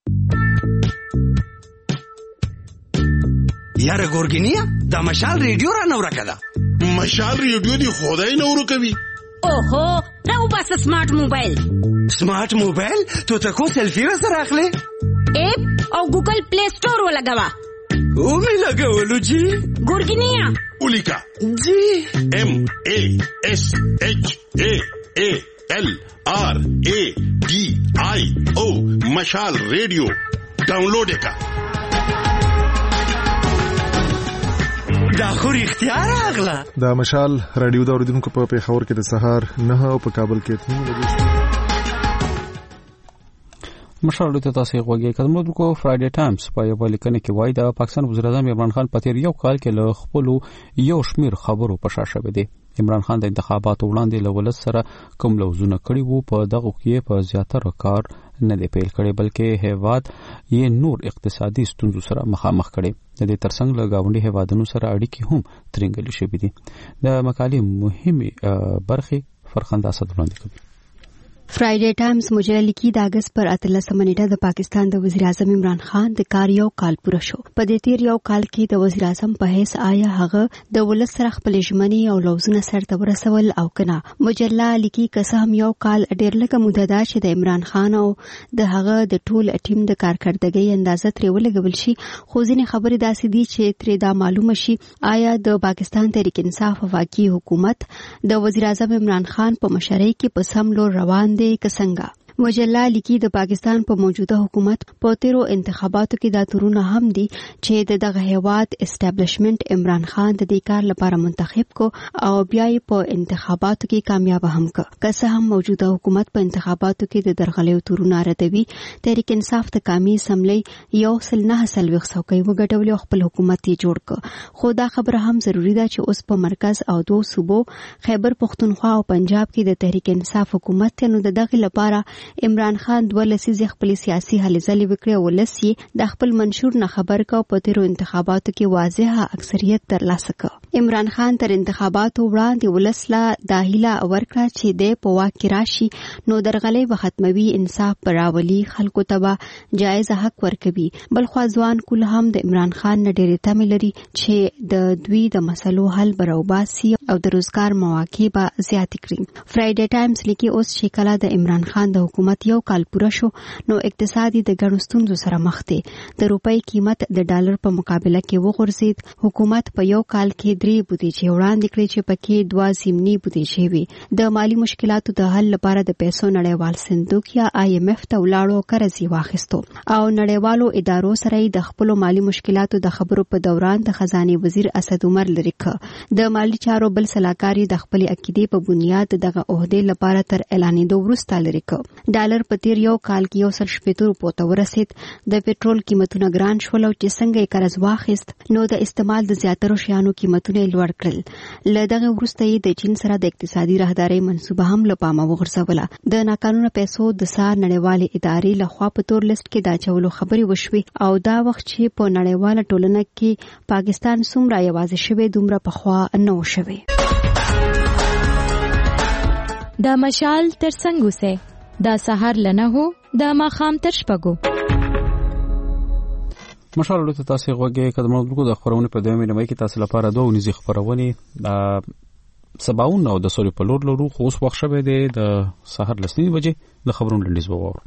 یاره ګورګینیا دا مشال ریډیو را نو راکړه. مشال ریډیو دی خدای نو ورکوي. اوهو راو بس سمارټ موبایل. سمارټ موبایل ته تاسو سلفي سره اخلي اپ او ګوګل پلی سٹور ولګوا. او می لګولو جی ګورګینیا ولیکا جی ام ا اس اچ ا ا ال آر ا ډي آی او مشال ریډیو ډاونلوډ وکړه. دا خو اختیار اغلا دا مشال رادیو دا اوریدونکو په پیښور کې د سهار نه او په کابل کې اته بجې مشال ته تاسو غوږی کړم نو کو فرایډے ټایمز په یو لیکنه کې وایي دا پاکستان وزیر اعظم عمران خان په تیر یو کال کې له خپل یو شمیر خبرو په شاشه شوی دی. عمران خان د انتخاباتو وړاندې له ولس سره کوم لوزونه کړی وو په دغه کې په زیاتره کار نه دی پیل کړی بلکې هیواد یې نور اقتصادي ستونزو سره مخامخ کړي. د دې ترڅنګ له گاونډي هیوادونو سره اړیکې هم ترنګلې شوې دي. د مقالې مهمه برخه فرخنده اسد وړاندې کوي. فرایډے ټایمز مجله لیکي د اگست پر اتلسمه نیټه د پاکستان د وزیر اعظم عمران خان د کار یو کال پوره شو. په دې تیر یو کال کې د وزیر اعظم په حیث آیا هغه د ولس سره خپل ژمنې او لوزونه سرته ورسول او کنه. مجله لیکي که څه هم یو کال ډېر لږه موده ده چې د عمران خان او د هغه د ټول ټیم د کارکړدګۍ اندازه ترې ولګول شي خو ځینې خبرې داسې دي چې ترې دا معلومه شي آیا د پاکستان تحریک انصاف وفاقي حکومت د وزیر اعظم عمران خان په مشرۍ کې په سم لور روان دی که څنګه. مجله لیکي د پاکستان په موجوده حکومت په تیرو انتخاباتو کې دا تورونه هم دي چې د دغه هیواد اسټابلیشمنت عمران خان د دې کار لپاره منتخب کو او بیا یې په انتخاباتو کې کامیاب هم ک. که څه هم موجوده حکومت په انتخاباتو کې د درغلیو تورونه ردوي تحریک انصاف د قومي اسمبلی یو سل نه سل وخت څوکۍ وګټول او خپل حکومت یې جوړ ک. خو دا خبره هم ضروری ده چې اوس په مرکز او دوه صوبو خیبر پختونخوا او پنجاب کې د تحریک انصاف حکومت ته نو دغه لپاره عمران خان دوه لسیزې خپل سیاسي هلې ځلې وکړې او ولس یې د خپل منشور نه خبر کا په تیرو انتخاباتو کې واضحه اکثریت ترلاسه کړ. عمران خان تر انتخاباتو وړاندې ولس لا داهله ورکړه چې د په واک کې راشي نو درغلې به ختموي انصاف راولي خلکو ته جایز حق ورکوي. بل خو ځوان کول هم د عمران خان نه ډېرې تمه لري چې د دوی د مسلو حل براوباسي او د روزګار مواقع به زیات کړي. فرایډے ټایمز لیکي اوس چې کله د عمران خان د حکومت یو کال پوره شو نو اقتصادي د ګڼو ستونزو سره مخ دی. د روپۍ قیمت د ډالر په مقابله کې وغورځید. حکومت په یو کال کې درې بودیجې وړاندې کړې چې پکې دوه ضمني بودیجې وي. د مالی مشکلاتو د حل لپاره د پیسو نړیوال صندوق یا آی ایم ایف ته ولاړو قرض یې واخیستو او نړیوالو ادارو سره د خپل مالی مشکلاتو د خبرو په دوران د خزانه وزیر اسد عمر لري ک د مالی چارو بل سلاکاري د خپل عقیدې په بنیاد دغه عہدې لپاره تر اعلانېدو وروسته لري ک. ډالر په تیر یو کال کې یو سل شپېته روپو ته ورسید. د پټرول قیمتونه ګران شول او چې څنګه یې قرض واخیست نو د استعمال د زیاترو شیانو قیمتونه ارزښتونه لوړ کړل. له دغه وروسته یې د چین سره د اقتصادي راهدارۍ منصوبه هم له پامه وغورځوله. د ناقانونه پیسو د سار نړیوالې ادارې لخوا په تور لیست کې د اچولو خبرې وشوې او دا وخت چې په نړیواله ټولنه کې پاکستان څومره یوازې شوی دومره پخوا نه و شوی. د مشال تر څنګ اوسه، د سحر لنه هو د ماخام تر شپږو. مشال له تاسو غوږی قدمونو دغه د خبرونه په دویمه نیمه کې تاسو لپاره دوه ونیزي خبرونه د سباون او د سولې په لور لرو. خو اوس وخت شوه د سحر لسنی بجې د خبرونو لنډیز ووارو.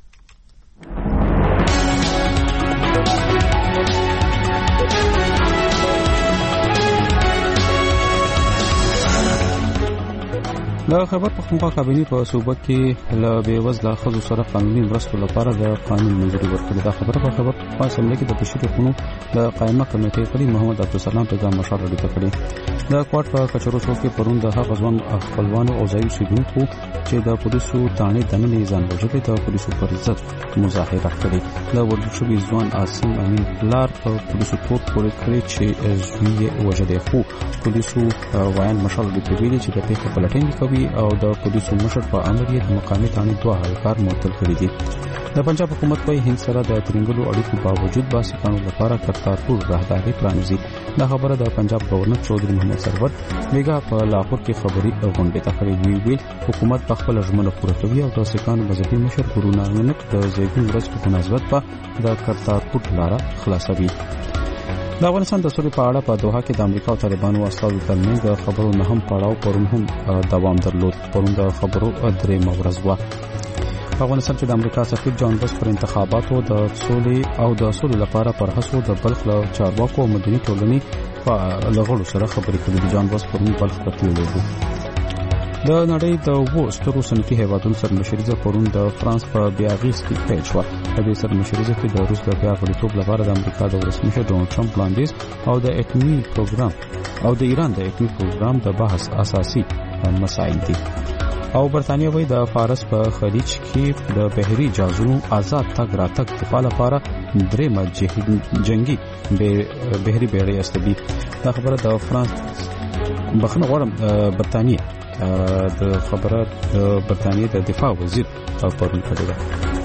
د خبر پښتونخوا کابینه په صوبه کې له بېوزله ښځو سره قانوني مرستو لپاره د قانون منځوري ورکړه. دا خبره په خبر په اسمبلی کې د بشري حقوقو د قائمه کمیټې غړي محمد عبدالسلام پیغام مشال راډیو ته کړی. د کوټ په کچرو څوک کې پرون د هغه ځوان خپلوانو او ځایي اوسیدونکو چې د پولیسو تانې دننه ځان وژلي د پولیسو پر ضد مظاهره کړې. د وژل شوي ځوان عاصم امین پلار په پولیسو تور پورې کړی چې زوی یې وژلی، خو پولیسو وایي مشال راډیو ته ویلي چې د پیښې پلټنې کوي او د پولیسو مشر په امر یې د مقامي تانې دوه اهلکار معطل کړي دي. د پنجاب حکومت په هند سره د ترنګلو اړیکو باوجود باسکانو لپاره کرتارپور راهداري پرانیزي. دا خبره د پنجاب گورنر چودري محمد سرور بیګا په لاهور کې خبري غونډه ته کړې وی. حکومت په خپل ژمنه پوره کوي او د سکانو مذهبي مشر ګورو نانک د زیږون ورځ په مناسبت په د کرتارپور لاره خلاصوي. د افغانستان د سولې په اړه په دوحه کې د امریکا او طالبانو استازو ترمنځ د خبرو نه هم پړاو پرون هم دوام درلود. پرون د خبرو درېمه ورځ وه. افغانستان چې د امریکا سفیر جان بس پر انتخاباتو د سولې او د سولې لپاره پر هڅو د بلخ له چارواکو او مدني ټولنې په لغړو سره خبرې کړې. جان بس پرون بلخ ته تللی و. د نړۍ د اوو سترو صنعتي هیوادونو سرمشریزه پرون د فرانس په بیاغیس کې پیل شوه. په دې سرمشریزه کې د روس د بیا غړیتوب لپاره د امریکا د ولسمشر ډونالډ ټرمپ وړاندیز او د اټومي پروګرام او د ایران د اټومي پروګرام د بحث اساسي مسایل دي. او برتانیا وایي د فارس په خلیج کې د بحري جهازونو آزاد تګ راتګ دفاع لپاره درېمه جنگي بحري بیړۍ استوي. دا خبره د فرانس بخنه غواړم برتانیا د خبره د برتانیې د دفاع وزیر پرون کړی ده.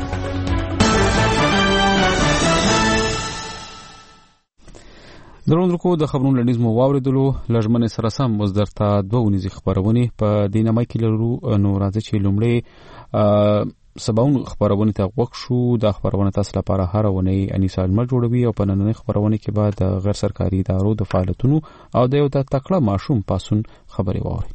درونکو د خبرونو لنډیز مو واوریدلو. لږمن سره سم مصدرتا دوه ونیزي خبرونه په دینامه کې لرو. نو راځي چې لومړی سباون خبرونه ته وښ شو. د خبرونه تاسو لپاره هر ونی انیسال مر جوړوي او په نننۍ خبرونه کې بعد غیر سرکاري ادارو د فعالیتونو او د یو د تکړه ماشوم پاسون خبري ووري.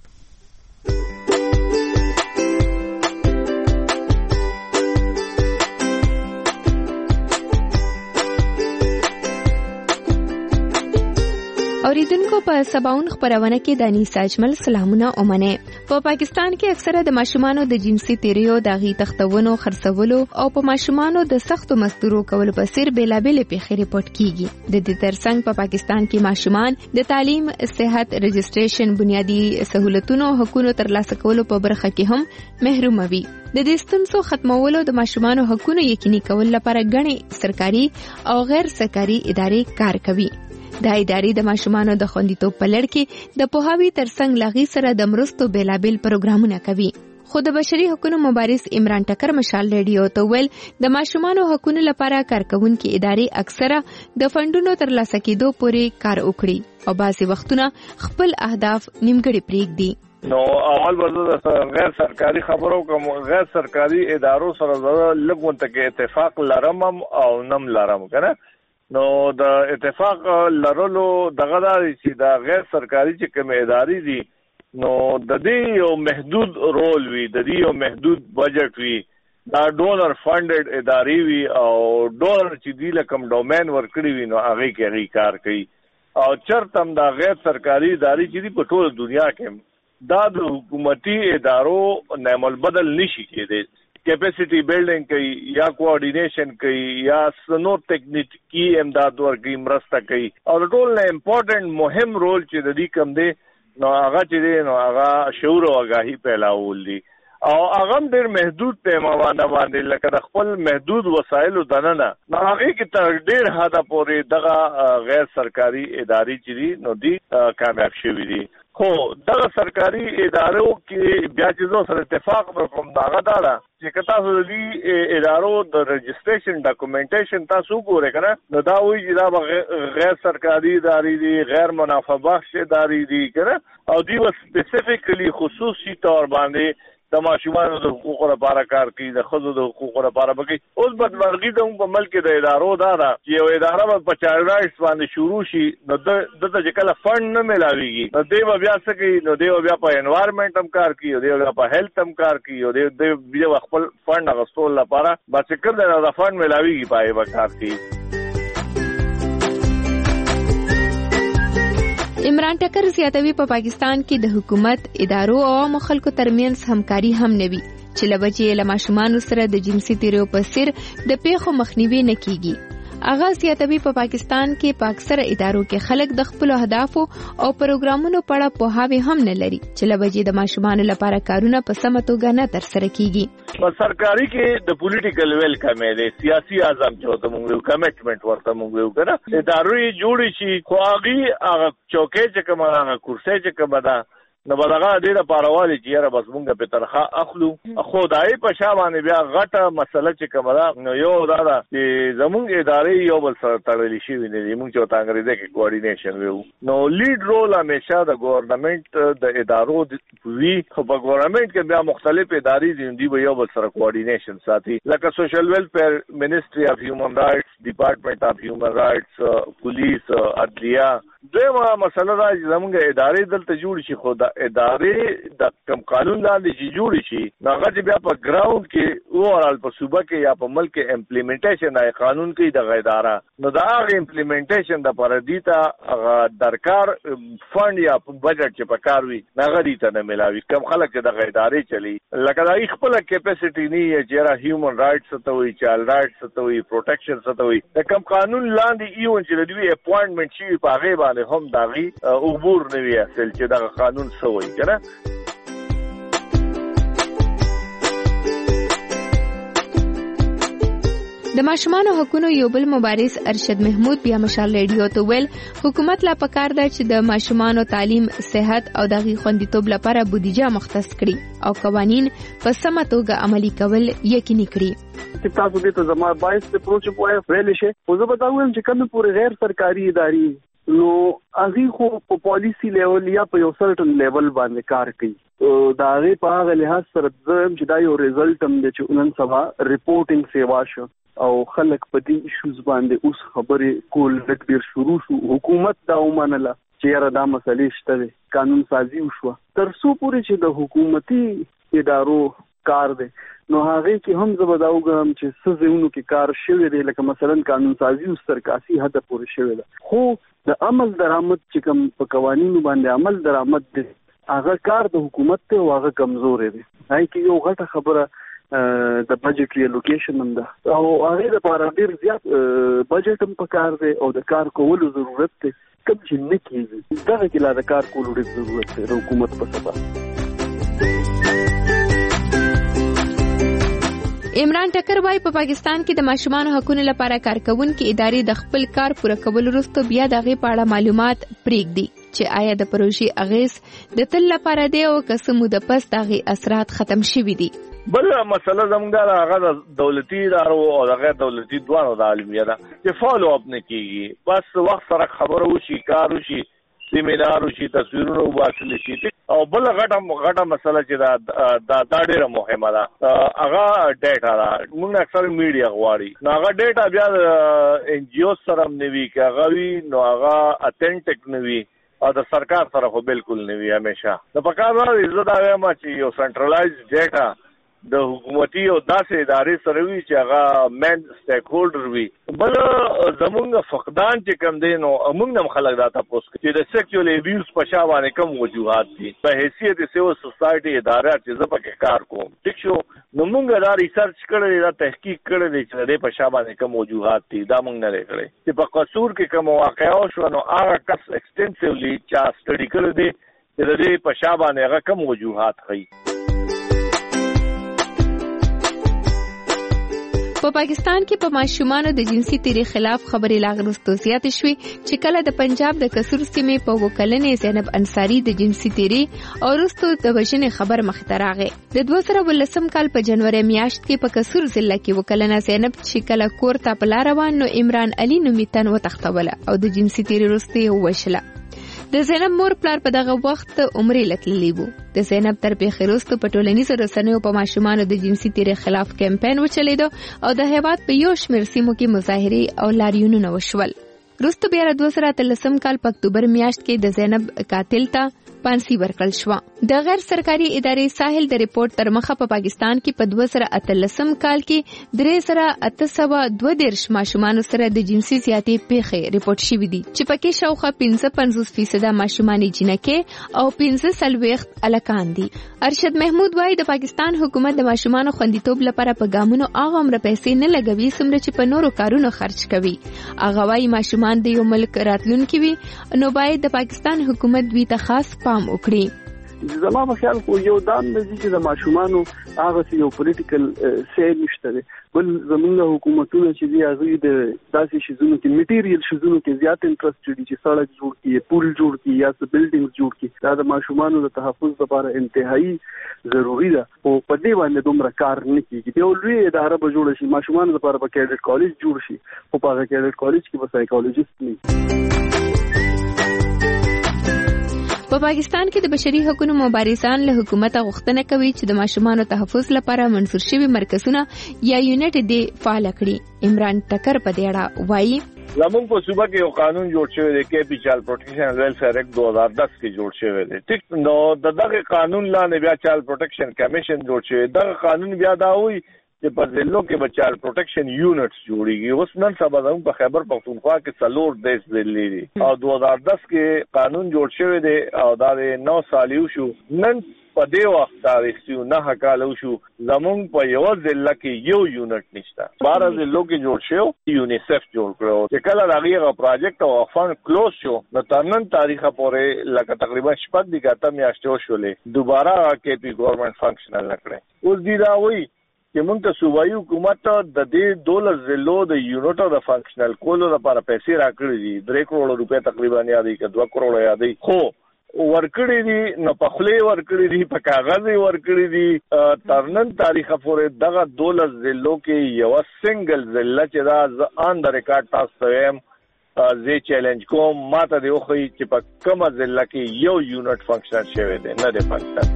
اوریدونکو په سباون خبرونه کې د انیسا اجمل سلامونه اومنه. په پاکستان کې اکثره د ماشومانو د جنسي تیریو داغي تختونو خرڅولو او په ماشومانو د سختو مزدورو کولو په سر بیلابل پیښې ریپورت کیږي. د دې ترڅنګ په پاکستان کې ماشومان د تعلیم، صحت، رجسټریشن، بنیادی سہولتونو حقوقو ترلاسه کولو په برخه کې هم محروم وي. د دې ستونزو ختمولو د ماشومانو حقوقو یقیني کول لپاره غني سرکاري او غیر سرکاري ادارې کار کوي. دا ادارې د ماشومانو د خوندیتوب په لړ کې د پوهاوي ترڅنګ لغې سره د مرستو بیلابل پروګرامونه کوي. خو د بشري حقوقو مبارز عمران ټکر مشال ریډیو ته ویل د ماشومانو حقوقو لپاره کارکونکو ادارې اکثره د فندونو ترلاسه کېدو پورې کار وکړي او بعضي وختونه خپل اهداف نیمګړي پرېږدي. نو اول به د غیر سرکاري خبرو کوم غیر سرکاري ادارو سره لګون ته کې اتفاق لرم او نم لرم کنه. نو د اتفاق لرلو دغه داري چې دا غیر سرکاري چې کوم ادارې دي نو د دې یو محدود رول وي، د دې یو محدود بجټ وي، دا ډونر فندډ ادارې وي او ډونر چې دی لکم ډومین ورکړي وي نو هغه کې هغه کار کوي. او چرته هم دا غیر سرکاري ادارې چې دی په ټول دنیا کې دا د حکومتي ادارو نعمل بدل نشي کېدی. کیپیسټي بلډینګ کوي یا کوارډینیشن کوي یا سنو ټیکنیکی امداد ورکوي، مرسته کوي او د ټول نه امپورټنٹ مهم رول چې د دې کم دی نو هغه چې دی نو هغه شعور او آگاهي پیلاول دي. او هغه ډېر محدود پیمانه باندې لکه د خپل محدود وسایلو دننه نو هغه کې تر ډېر حد پورې دغه غیر سرکاري ادارې چې دي نو دي کامیاب شوي دي. خو دغه سرکاري ادارو کې بیا چې سره اتفاق وکوم داغه دا ده چې که تاسو د دې ادارو د رجسټریشن ډاکومنټیشن تاسو ګورئ که نه نو دا وایي چې دا به غیر سرکاري ادارې دي، غیر منافع بخش ادارې دي که نه، او دوی به سپیسیفیکلی خصوصي طور باندې د ماشومانو د حقوقو لپاره کار کوي، د ښځو د حقوقو لپاره به کوي. اوس بدمرغي زموږ په ملک کې د ادارو دا ده چې یو اداره به په چایلډ رایټس باندې شروع شي نو دته چې کله فنډ نه میلاویږي نو دی به بیا څه کوي، نو دی به بیا په انوایرمنټ هم کار کوي، دی به بیا په هیلث هم کار کوي، او دی بیا خپل فنډ اخیستلو لپاره به چې کوم دی د فنډ میلاویږي په هغې به کار کوي. عمران ټکر زیاتوي په پاکستان کې د حکومت، ادارو او عامو خلکو ترمنځ همکاري هم نه وي چې له وجې له ماشومانو سره د جنسي تیریو په څیر د پیښو مخنیوي نه کیږي. هغه زیاتوي په پاکستان کې په اکثره ادارو کې خلک د خپل اهدافو او پروګرامونو په اړه پوهاوی هم نه لري چې له وجې د ماشومانو لپاره کارونه په سمه توګه نه ترسره کیږي. په سرکاري کې د پولیټیکل ویل کمې دی، سیاسي اعظم چې ورته موږ ویو، کمیټمنټ ورته موږ ویو که نه، ادارې جوړې شي خو هغې هغه چوکۍ چې کومه ده، هغه کرسۍ چې کومه ده نو به دغه ډېره پاروالي چې یاره بس مونږ پې تنخواه اخلو. خو د هغې په شا باندې بیا غټه مسله چې کومه ده نو یو دا ده چې زمونږ ادارې یو بل سره تړلې شوي نه دي، مونږ چې ورته انګریزي کې کوارډینیشن ویو. نو لیډ رول همیشه د ګورنمنټ د ادارو وي، خو په ګورنمنټ کې بیا مختلف ادارې دي، دوی به یو بل سره کوارډینیشن ساتي، لکه سوشل ویلفیر، منسټري اف هیومن رایټس، ډپارټمنټ اف هیومن رایټس، پولیس، عدلیه. دویمه مسله دا چې زمونږ ادارې دلته جوړ شي، خو د ادارې د کم قانون لاندې چې جوړ شي نو هغه چې بیا په ګراوند کې اوورال په صوبه کې یا په ملک کې امپلیمنټیشن د قانون کوي دغه اداره، نو د هغې امپلیمنټیشن دپاره دې ته هغه درکار فنډ یا بجټ چې په کار وي هغه دې ته نه میلاوي. کم خلک چې دغه ادارې چلی لکه د هغې خپله کیپیسټي نه وي چې یاره هیومن رایټس څه ته وایي، چایلډ رایټس څه ته وایي، پروټیکشن څه ته وایي، د کم قانون لاندې ایون چې د دوی اپوینټمنټ شوي په هغې باندې هم د هغې عبور نه وي حاصل چې دغه قانون څه وایي که نه. د ماشومانو حقونو یو بل مبارز ارشد محمود بیا مشال ریډیو ته ویل حکومت لا پکار ده چې د ماشومانو تعلیم، صحت او دغه خوندیتوب لپاره بودیجه مختص کړي او قوانین په سمه توګه عملي کول یقیني کړي. چې تاسو دې ته زما باعث ته پروچ پوهه ویل شي، خو زه به دا وایم چې کومه پورې غیر سرکاري ادارې نو هغه خو په پالیسی لیول یا په یو سرټن لیول باندې کار کوي. دا هغه په هغه لحاظ سره زم چې دا یو ریزلټ هم دی چې نن سبا ریپورټینګ سیوا شو او خلک په دې ایشوز باندې اوس خبرې کول ډېر شروع شو. حکومت دا ومنله چې یاره دا مسلې شته دي، قانون سازي وشوه. تر څو پورې چې د حکومتي ادارو کار دی نو هغه کې هم زه به دا وګورم چې څه ځایونو کې کار شوی دی، لکه مثلا قانون سازي اوس تر کاسي حده پورې شوی ده، خو د عمل درآمد چې کوم په قوانینو باندې عمل درآمد دی هغه کار د حکومت ته هغه کمزورې دی. هغه کې یو غټه خبره د بجټ ریلوکیشن هم ده او هغه لپاره ډېر زیات بجټ هم پکار دی او د کار کولو ضرورت دی، کوم چې نه کېږي دغه کې لا د کار کولو ډېر ضرورت دی د حکومت په سبا. عمران ټکر وايي په پاکستان کې د ماشومانو حقوقو لپاره کارکونکو ادارې د خپل کار پوره کولو وروسته بیا دغه په اړه معلومات پریږدي چې آیا د پروژې اغیز د تل لپاره دی او که څه موده پس دغه اثرات ختم شوي دي. بل مسله زموږ هغه د دولتي ادارو او د غیر دولتي دواړو د عالمیه ده چې فالو اپ نه کیږي، بس وخت سره خبره وشي، کار وشي، سیمینار وشي، تصویرونه وباسل شي. او بل غټه غټه مسله چې دا دا ډېره مهمه ده هغه ډیټا ده. موږ اکثر میډیا غواړي نو هغه ډیټا بیا ان جی او سره هم نه وي، که هغه وي نو هغه اتنټک نه وي او د سرکار سره خو بالکل نه وي. همیشه د پکار دا زه دا وایم چې یو سنټرلایز ډیټا د حکومتي او داسې ادارې سره وي چې هغه مین سټیک هولډر وي. بل زمونږ فقدان چې کم دی نو موږ هم خلک دا تپوس کوي چې د سیکچوال ابیوز په شا باندې کوم وجوهات دي. په حیثیت د سیول سوسایټي اداره چې زه پکې کار کوم ټیک شو نو موږ دا ریسرچ کړی، دا تحقیق کړی دی چې د په شا باندې کوم وجوهات دي، دا موږ نه لري کړی چې په قصور کې کوم واقعا شو نو هغه کس ایکسټنسیولی چا سټډي کړی دی چې د دې په شا باندې هغه کوم وجوهات ښیي. په پاکستان کې په ماشومانو د جنسي تیری خلاف خبرې لاغرستو زیات شوې چې کله د پنجاب د کسور سیمې په وکلنې زینب انصاری د جنسي تیری او وروسته د وژنې خبر مخ ته راغی. د دوه زره ولسم کال په جنوري میاشت کې په کسور ضلع کې وکلنه زینب چې کله کور ته په لار روان نو عمران علي نومیتن وتښتوله او د جنسي تیری وروسته وشله. د زینب مور پلار په دغه وخت عمرې لتللی وو. د زینب تر پیښې وروسته په ټولنیزو رسنیو په ماشومانو د جنسي تیری خلاف کمپاین وچلیدو او د هیواد په یو شمېر سیمو کې مظاهرې او لاریونونه وشول. وروسته بیا د دوه زره اتلسم کال په اکتوبر میاشت کې د زینب قاتل ته پانسی ورکړل شو. د غیر سرکاري ادارې ساحل د ریپورت تر مخه په پاکستان کې په دوه زره اتلسم کال کې درې زره اته سوه دوه دېرش ماشومانو سره د جنسي زیاتې پیښې ریپورت شوې دي چې پکې شاوخوا پنځه پنځوس فیصده ماشومان جنکې او پنځه څلوېښت هلکان دي. ارشد محمود وایي د پاکستان حکومت د ماشومانو خوندیتوب لپاره په ګامونو هغه عمره پیسې نه لګوي څومره چې په نورو کارونو خرج کوي. هغه وایي ماشومان د یو ملک راتلونکي وي نو باید د پاکستان حکومت دوی ته خاص پام وکړي. زما په خیال خو یو دام دی چې د ماشومانو هغه یو پولیټیکل سي نشته دی، بل زمونږ حکومتونه چې دی هغه د داسې شیزونو کې میټیریل شیزونو کې زیات انټرست دي چې سړک جوړ کړي، پول جوړ کړي یا څه بلډینګز جوړ کړي. دا د ماشومانو د تحفظ لپاره انتهایی ضروری ده او په دې باندې دومره کار نه کیږي. یو لوی اداره به جوړ شي، ماشومانو لپاره به کیډټ کالج جوړ شي او په هغه کیډټ کالج کې به سایکالوجیست نه. په پاکستان کې د بشري حقوقو مبارزان له حکومت غوښتنه کوي چې د ماشومانو تحفظ لپاره منظور شوي مرکزونه یا یونټ دې فعال کړي. عمران ټکر په دې اړه وایي زمونږ په صوبه کې یو قانون جوړ شوی دی کې پی چایلډ پروټیکشن اینڈ ویلفیر ایکټ دو ہزار دس کې جوړ شوی دی. ټیک نو دغه قانون لاندې بیا چایلډ پروټیکشن کمیشن جوړ شوی. دغه قانون بیا دا وایي چې په ضلعو کې به چایلډ پروټیکشن یونټس جوړیږي. اوس نن سبا زموږ په خیبر پختونخوا کې څلور دیس ضلعې دي او دو هزار دس کې قانون جوړ شوی دی او دا د نو سال یو شو. نن په دې وخت تاریخ یو نه کال شو زموږ په یو ضلع کې یو یونټ نشته. بارہ ضلعو کې جوړ شو، یونیسف جوړ کړو. چې کله هغه پروجیکټ او فند کلوز شو نو تر نن تاریخه پورې لکه تقریبا شپږ د ګاته میاشتې شولې دوباره کې پی ګورنمنت فنکشنل نکړي. اوس دی دا وایي چې موږ ته صوبایي حکومت د دې دولس ضلعو د یونټو د فنکشنل کولو لپاره پیسې راکړي دي، درې کروڑه روپۍ تقریبا یادې که دوه کروڑه یادې، خو ورکړي دي نو په خولې ورکړي دي، په کاغذ ورکړي دي. تر نن تاریخه پورې دغه دولس ضلعو کې یوه سنګل ضلع چې دا زه آن د ریکارډ تاسو ته وایم زه چیلنج کوم ماته دې وښیي چې په کومه ضلع کې یو یونټ فنکشنل شوی دی، نه دی فنکشنل.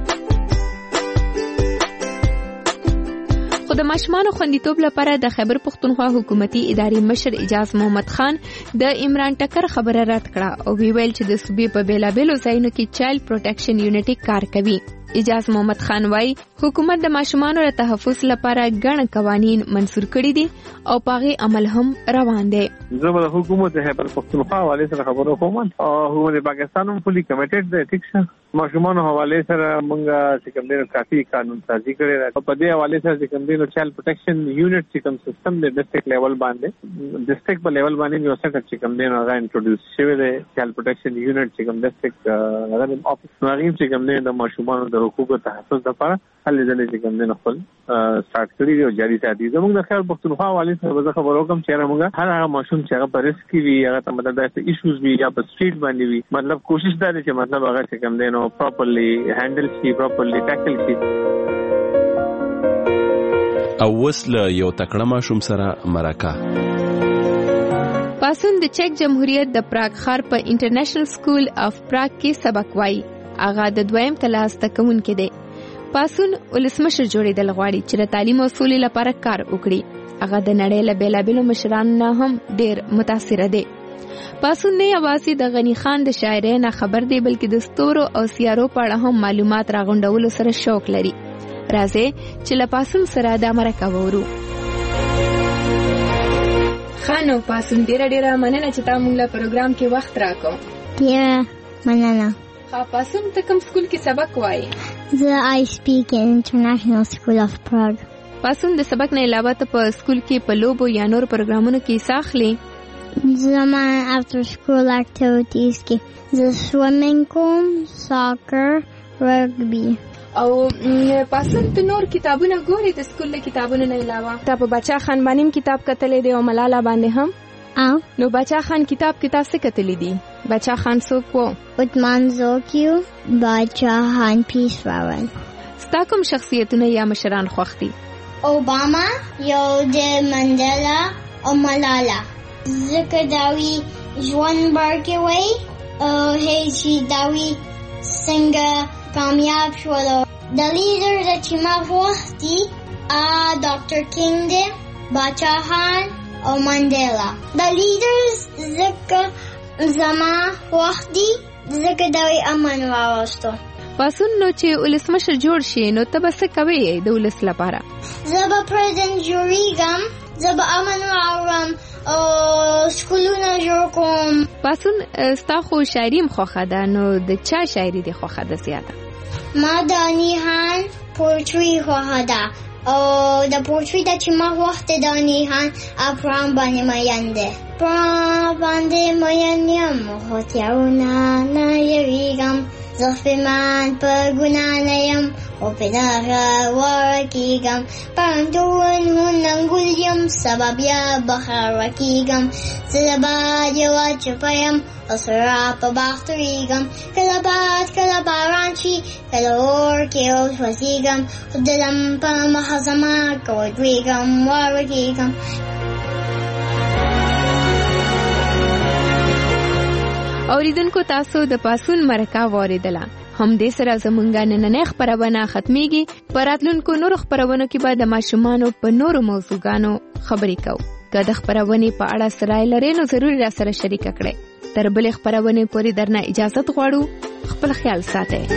خو د ماشومانو خوندیتوب لپاره د خیبر پختونخوا حکومتي ادارې مشر اجاز محمد خان د عمران ټکر خبره رد کړه او ویل چې د صوبې په بیلابیلو ځایونو کې چایلډ پروټیکشن یونټ کار کوي. اجاز محمد خان وايي حکومت د ماشومانو د تحفظ لپاره ګڼ قوانین منسور کړي دي او پاغي عمل هم روان دي. زه د حکومت خیبر پختونخوا حواله سره خبرو کوم او حکومت پاکستان هم فولي کمیټډ دی. ټیک شه ماشومانو حواله سره موږ چې کوم ډیر کافي قانون سازي کړی دی. په دې حواله سره چې کوم ډیر چایلډ پروټیکشن یونټ چې کوم سیستم دی ډسټریکټ لیول باندې ډسټریکټ په لیول باندې یو څه چې کوم ډیر هغه انټروډیوس شوی دی. چایلډ پروټیکشن یونټ چې کوم ډسټریکټ هغه افیس نوغیم چې کوم ډیر د ماشومانو د حقوقو تحفظ لپاره هلې ځلې چې کوم دین خپل سٹارټ کړی دی او جاری ساتي. زموږ د خیال پختونخوا والي سره به خبرو کوم چې موږ هر هغه ماشوم چې هغه په ریسک وي هغه ته مطلب داسې ایشوز وي یا په سټریټ باندې وي مطلب کوشش دا دی چې مطلب هغه چې کوم دین او پراپرلی هینډل شي، پراپرلی ټیکل شي. او وسله یو تکړه ماشوم سره مرکه. پاسون د چک جمهوریت د پراګ ښار په انټرنیشنل سکول اف پراګ کې سبق وایي. هغه د دویم کلاس تکونکي دی. پاسون ولسمشر جوړېدل غواړي چې د تعلیم او سولې لپاره کار وکړي. هغه د نړۍ له بیلابیلو مشرانو نه هم ډېر متاثره دی. پاسون نه یوازې د غنی خان د شاعرۍ نه خبر دی بلکې د ستورو او سیارو په اړه هم معلومات راغونډولو سره شوق لري. راځئ چې له پاسون سره دا مرکه وورو. خانو پاسون ډېره ډېره مننه چې تا موږ له پروګرام کې وخت راکړو. ډېره مننه. پاسون ته کوم سکول کې سبق وایي؟ زه آی سپیک انټرنیشنل سکول اف پراګ. پاسون د سبق نه علاوه ته په سکول کې په لوبو یا نور پروګرامونو کې حصہ اخلي؟ زما افټر سکول اکټیویټیز کې زه سویمینګ کوم، ساکر، رګبي. او پاسن ته نور کتابونه ګوري د سکول له کتابونو نه علاوه؟ تا په بچا خان باندې کتاب کتلې دی او ملاله باندې هم؟ او نو بچا خان کتاب کتاب څه کتلې دي؟ بچا خان څوک وو؟ عثمان زوکیو، بچا خان پیشواون. ستا کوم شخصیتونه یا مشران خوښ دي؟ اوباما، یو د منډلا او ملاله. ځکه داوی ژوند برکوي او هیڅ داوی څنګه کامیاب شولو. د لیډر د چې ما خوښ دي ا ډاکټر کینګ دی، بچا خان او منډلا. د لیډرز ځکه زما خوښ دي ځکه دوی امن راوستو. پاسون نو چې ولسمشر جوړ شي نو ته به څه کوې د ولس لپاره؟ زه به پرزیدنت جوړېږم، زه به امن راوړم او سکولونه جوړ کوم. پاسون ستا خو شاعري هم خوښه ده، نو د چا شاعري دې خوښه ده زیاته؟ ما د انیحان پورټري خوښه ده او د پورټري د چې ما وخت د انیحان اپرام باندې مین ده. پرام باندې مین یم خو تیارونه نه یریږم، زخم من په ګناه نه یم خو په دغه واره کېږم. پرندون هونم ګل یم سبا بیا بخاره کېږم. زه د باد یوه چپه یم او سره په باغ تورېږم. کله باد کله باران شي کله اور کې وسوځېږم، خو دلم په مخه زما که ودرېږم واره کېږم. اوریدونکو تاسو د پاسون مرکه واوریدله. هم دې سره زمونږ نننۍ خپرونه ختمیږي. په راتلونکو نورو خپرونو کې به د ماشومانو په نورو موضوعګانو خبرې کوو. که د خپرونې په اړه څه رایه لرئ نو ضروري را سره شریکه کړئ. تر بلې خپرونې پورې درنه اجازت غواړو. خپل خیال ساتئ.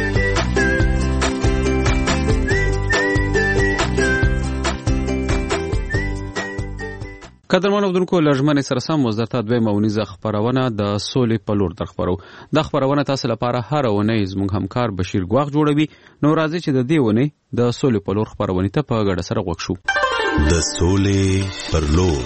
قدرمن اودونکو لږمنې سره سم وزدرته دویمه اونیزه خپرونه د سولې په لور در خپرو. دا خپرونه تاسو لپاره هر اونۍ زموږ همکار بشیر ګواغ جوړوي. نو راځي چې د دې اونۍ د سولې په لور خپرونې ته په ګډه سره غوږ شو. د سولې پر لور.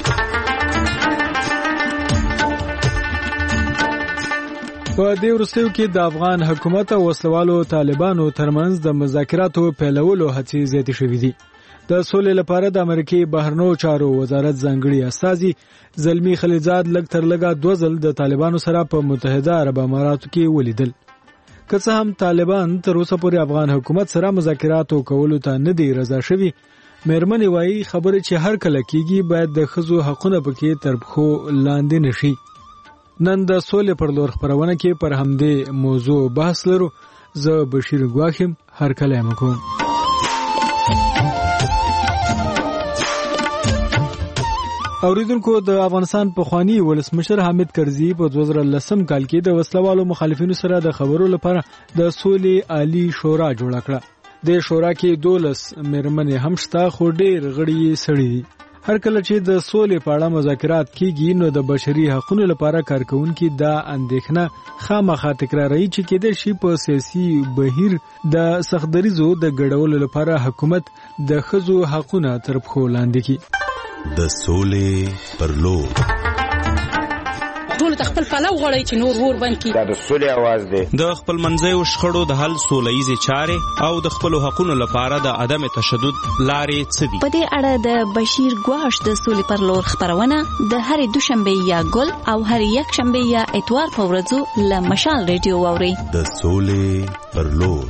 په دې وروستیو کې د افغان حکومت او وسلوالو طالبانو ترمنځ د مذاکراتو پیلولو هڅې زیاتې شوې دي. د سولې لپاره د امریکای بهرنیو چارو وزارت ځانګړي استازي زلمی خلیلزاد لږ تر لږه دوه ځل د طالبانو سره په متحده عرب اماراتو کې ولیدل. که څه هم طالبان تر اوسه پورې افغان حکومت سره مذاکرات کولو ته نه دی رضا شوي، مېرمنې وایي خبرې چې هر کله کېږي باید د ښځو حقونه پکې تر پښو لاندې نشي. نن د سولې پر لور خپرونه کې پر همدې موضوع بحث لرو. زه بشیر ګواخ یم. هر کله یم کوم. اوریدونکو د افغانستان پخوانی ولسمشر حامد کرزي په دوه زره لسم کال کې د وسلوالو مخالفینو سره د خبرو لپاره د سولې عالی شورا جوړه کړه. د شورا کې دولس مېرمنې هم شته خو ډېر غړي سړي دي. هر کله چې د سولې په اړه مذاکرات کیږي نو د بشري حقوقو لپاره کارکونکو دا اندېښنه خامخا تکراروي چې کېدای شي په سیاسي بهیر د سختدریزو د ګډولو لپاره حکومت د ښځو حقوقونه تر پښو لاندې کړي. د سولې پر لور. ټول خپل پلو غړي چې نور ور باندې دا د سولې आवाज دی. د خپل منځیو شخړو د حل سولهیزې چارې او د خپل حقوقو لپاره د عدم تشدد لارې څه دي؟ په دې اړه د بشیر ګواش د سولې پر لور خبرونه د هرې دوشنبه یا ګل او هرې یک شنبه یا اتوار په ورځو له مشال ریډیو واوري. د سولې پر لور.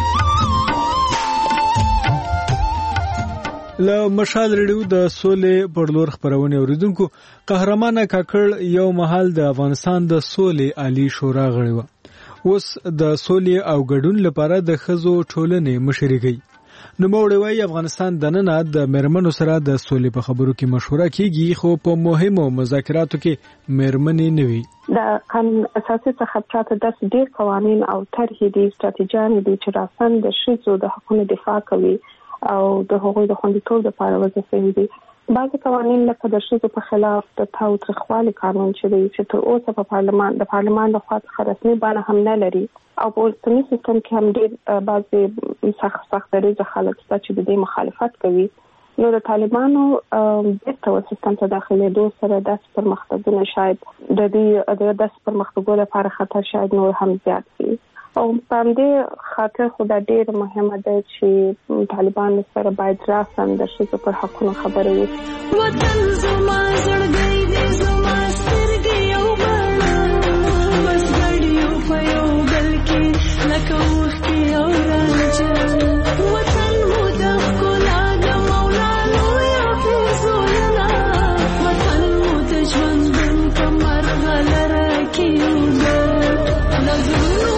له مشال ریډیو د سولې پر لور خبرونه اوریدونکو. قهرمانه کاکړ یو مهال د افغانستان د سولې عالی شورا غړی و. اوس د سولې او ګډون لپاره د ښځو ټولنې مشري کوي. نو موږ وایي افغانستان د نن د مېرمنو سره د سولې په خبرو کې مشوره کیږي خو په مهمو مذاکراتو کې مېرمنې نه وي. د قانون اساسي څخه پراته د ډېر قوانین او طرحې دي ستراتیژیانې دي چې راسن د ښځو د حقوقو دفاع کوي او د هغوی د خوندیتوب لپاره وظیفې دي. بعضې قوانین لکه د ښځو په خلاف د تاوتریخوالي قانون چې دی چې تر اوسه په پارلمان د پارلمان لخوا څخه رسمي بڼه هم نه لري او په اوسني سیستم کې هم ډېر بعضې سخت سختدریځه خلک شته چې د دې مخالفت کوي. نو د طالبانو بیرته و سیستم ته داخلېدو سره داسې پرمختګونه شاید د دې داسې پرمختګو لپاره خطر شاید نور هم زیات شي او په دې خاطر خدای ډېر مهمه ده چې طالبان سره باید راسن د ښځو پر حقونو خبرې وکړي. وطن زما زړګی دې زما سترګې یو بڼه بس ګډ یو په یو بل کې لکه اوښکې او رانجه وطن مو د ښکلا د مولا لویه فیضونه وطن مو د ژوندون په مرغلره کې اوبه له زړونو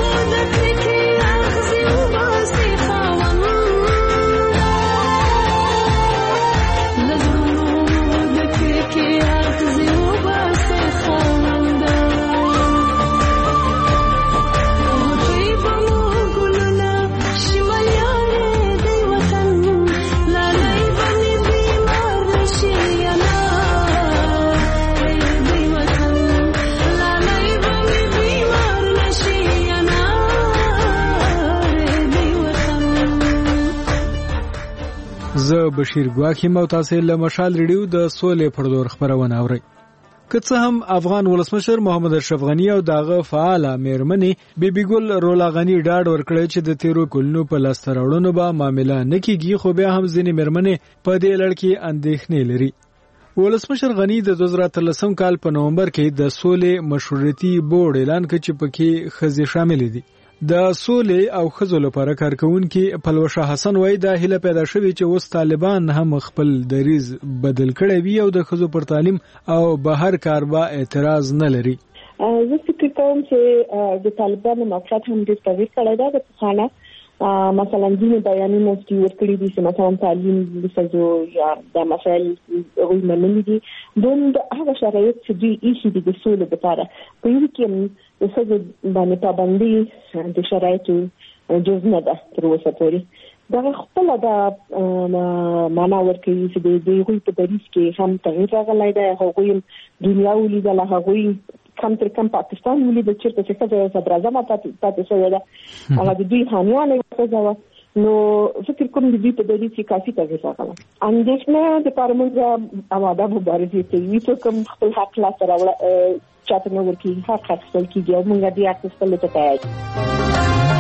زه بشیر ګواخی مو تاسو له مشال ریډیو د سولې پر دور خبرونه اورئ. که څه هم افغان ولسمشر محمد اشرف غنی او داغه فعال میرمنې بیبي ګل رولا غنی ډاډ ورکړی چې د تیرو کلونو په لاس راوړنو به معاملې نه کیږي، خو بیا هم ځینې میرمنې په دې لړ کې اندېښنې لري. ولسمشر غنی د دوه زره اتلسم کال په نومبر کې د سولې مشورتي بورډ اعلان کړ چې پکې ښځې شامل دي. د سولې او ښځو لپاره کارکونکي پلوشه حسن وای د هیله پیدا شوی چې اوس طالبان هم خپل دریز بدل کړي وي او د ښځو پر تعلیم او بهر کار با اعتراض نه لري. زه فکر کوم چې د طالبانو موقعیت هم ډېر قوي کړی دی. د پخوانه مثلا ځینې بیانونه چې ورکړي دي چې مثلا تعلیم د ښځو یا د مسایل هغوی منلي دي، دوی د هغه شرایط چې دوی ایښي دي د سولې لپاره په یوه کې د ښځو باندې پابندي د شرایطو جز نه ده تر اوسه پورې. دغه خپله د معنا ورکوي چې د هغوی په دریځ کې هم تغییر راغلی دی. هغوی دنیا ولیدله، هغوی کم تر کم پاکستان ولیدل چېرته چې ښځه صدراعظمه پاتې شوې ده، هغه د دوی حامیانه یوه ښځه وه. نو فکر کوم د دوی په دریځ کې کافي تغییر راغلی. اندېښنه دپاره موږ آماده مبارزې کوي. څوک هم خپل حق لاسته راوړه چاته نه ورکېږي، حق اخیستل کېږي او موږ دې اخیستلو ته تیار یو.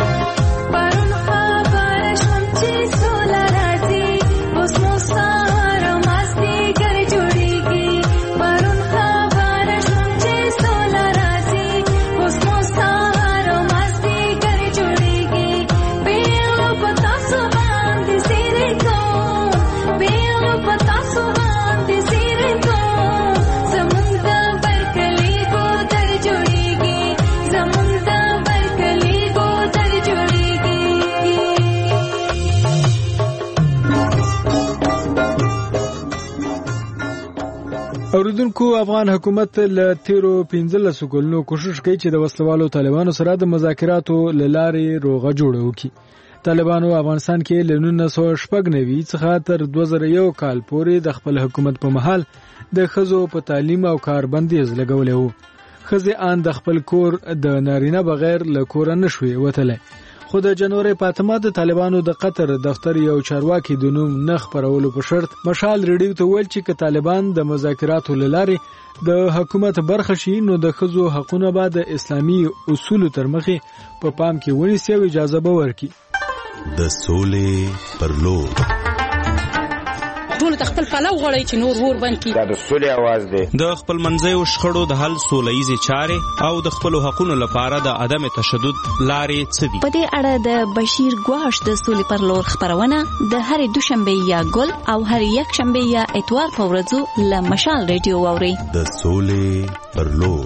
اوریدونکو، افغان حکومت له تیرو پنځلسو کلونو کوشش کوي چې د وسلوالو طالبانو سره د مذاکراتو له لارې روغه جوړه وکړي. طالبانو افغانستان کې له نولس سوه شپږ نوي څخه تر دوه زره یو کال پورې د خپل حکومت په مهال د ښځو په تعلیم او کار بندیز لګولی و. ښځې ان د خپل کور د نارینه بغیر له کوره نشوې وتلی. خو د جنوري په اتمه د طالبانو د قطر دفتر یو چارواکي د نوم نه خپرولو په شرط مشال ریډیو ته ویل چې که طالبان د مذاکراتو له لارې د حکومت برخه شي نو د ښځو حقونه به د اسلامي اصولو تر مخې په پام کې ونیسي او اجازه به ورکړي. د سولې پر لور ټول خپل پلو غړی چې نور ور باندې دا د سولې आवाज دی. د خپل منځیو شخړو د حل سولهیزې چارې او د خپل حقوقو لپاره د عدم تشدد لارې څه دي؟ په دې اړه د بشیر ګواش د سولې پر لور خبرونه د هرې دوشنبه یا ګل او هرې یک شنبه یا اتوار په ورځو له مشال ریډیو واوري. د سولې پر لور.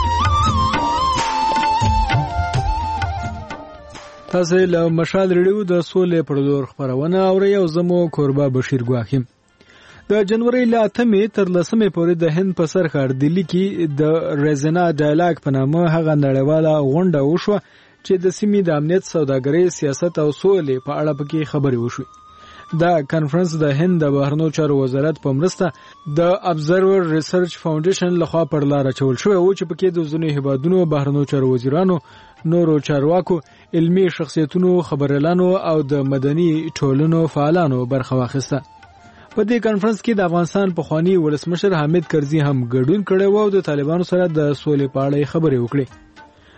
تاسو له مشال ریډیو د سولې پر لور خبرونه اورئ او زمو کوربه بشیر ګواخیم. د جنوري له اتمې تر لسمې پورې د هند په سر ښار دلی کې د ریزنا ډایلاګ په نامه هغه نړیواله غونډه وشوه چې د سیمې د امنیت، سوداګرۍ، سیاست او سولې په اړه پکې خبرې وشوې. دا کانفرنس د هند د بهرنیو چارو وزارت په مرسته د ابزرور ریسرچ فاونډیشن لخوا پر لار اچول شوی و چې پکې د ځینو هیوادونو بهرنیو چارو وزیرانو، نورو چارواکو، علمي شخصیتونو، خبريالانو او د مدني ټولنو فعالانو برخه واخیسته. په دې کانفرنس کې د افغانستان پخوانی ولسمشر حامد کرزي هم ګډون کړی و او د طالبانو سره د سولې په اړه خبرې وکړې.